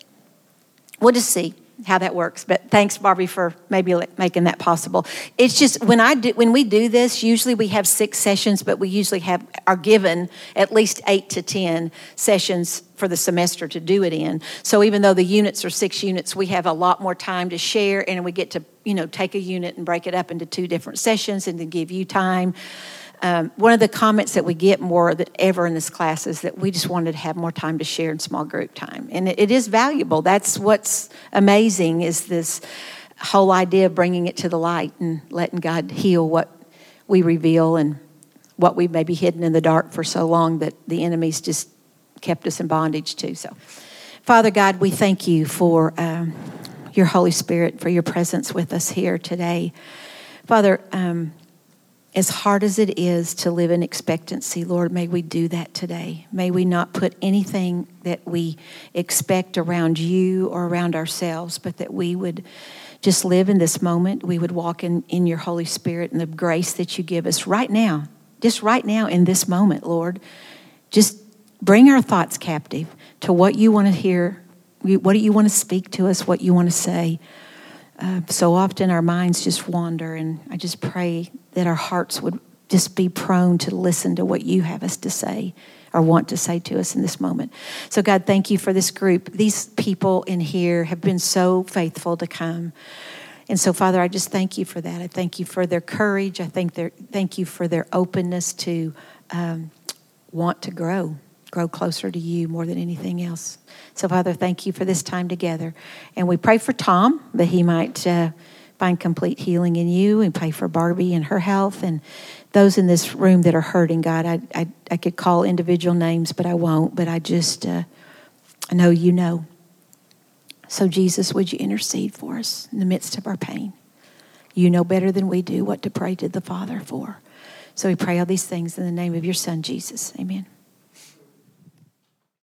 we'll just see how that works. But thanks, Barbie, for maybe making that possible. It's just when I do, when we do this, usually we have six sessions, but we usually have are given at least eight to ten sessions for the semester to do it in. So even though the units are six units, we have a lot more time to share, and we get to, you know, take a unit and break it up into two different sessions and to give you time. Um, one of the comments that we get more than ever in this class is that we just wanted to have more time to share in small group time. And it, it is valuable. That's what's amazing, is this whole idea of bringing it to the light and letting God heal what we reveal and what we may be hidden in the dark for so long that the enemy's just kept us in bondage to. So, Father God, we thank you for um, your Holy Spirit, for your presence with us here today. Father, um, as hard as it is to live in expectancy, Lord, may we do that today. May we not put anything that we expect around you or around ourselves, but that we would just live in this moment. We would walk in, in your Holy Spirit and the grace that you give us right now, just right now in this moment, Lord. Just bring our thoughts captive to what you want to hear, what do you want to speak to us, what you want to say. Uh, so often our minds just wander, and I just pray that our hearts would just be prone to listen to what you have us to say or want to say to us in this moment. So God, thank you for this group. These people in here have been so faithful to come. And so, Father, I just thank you for that. I thank you for their courage. I thank, their, thank you for their openness to um, want to grow, grow closer to you more than anything else. So, Father, thank you for this time together. And we pray for Tom, that he might uh, find complete healing in you, and pray for Barbie and her health, and those in this room that are hurting, God. I I, I could call individual names, but I won't. But I just, uh, I know you know. So, Jesus, would you intercede for us in the midst of our pain? You know better than we do what to pray to the Father for. So we pray all these things in the name of your Son, Jesus. Amen.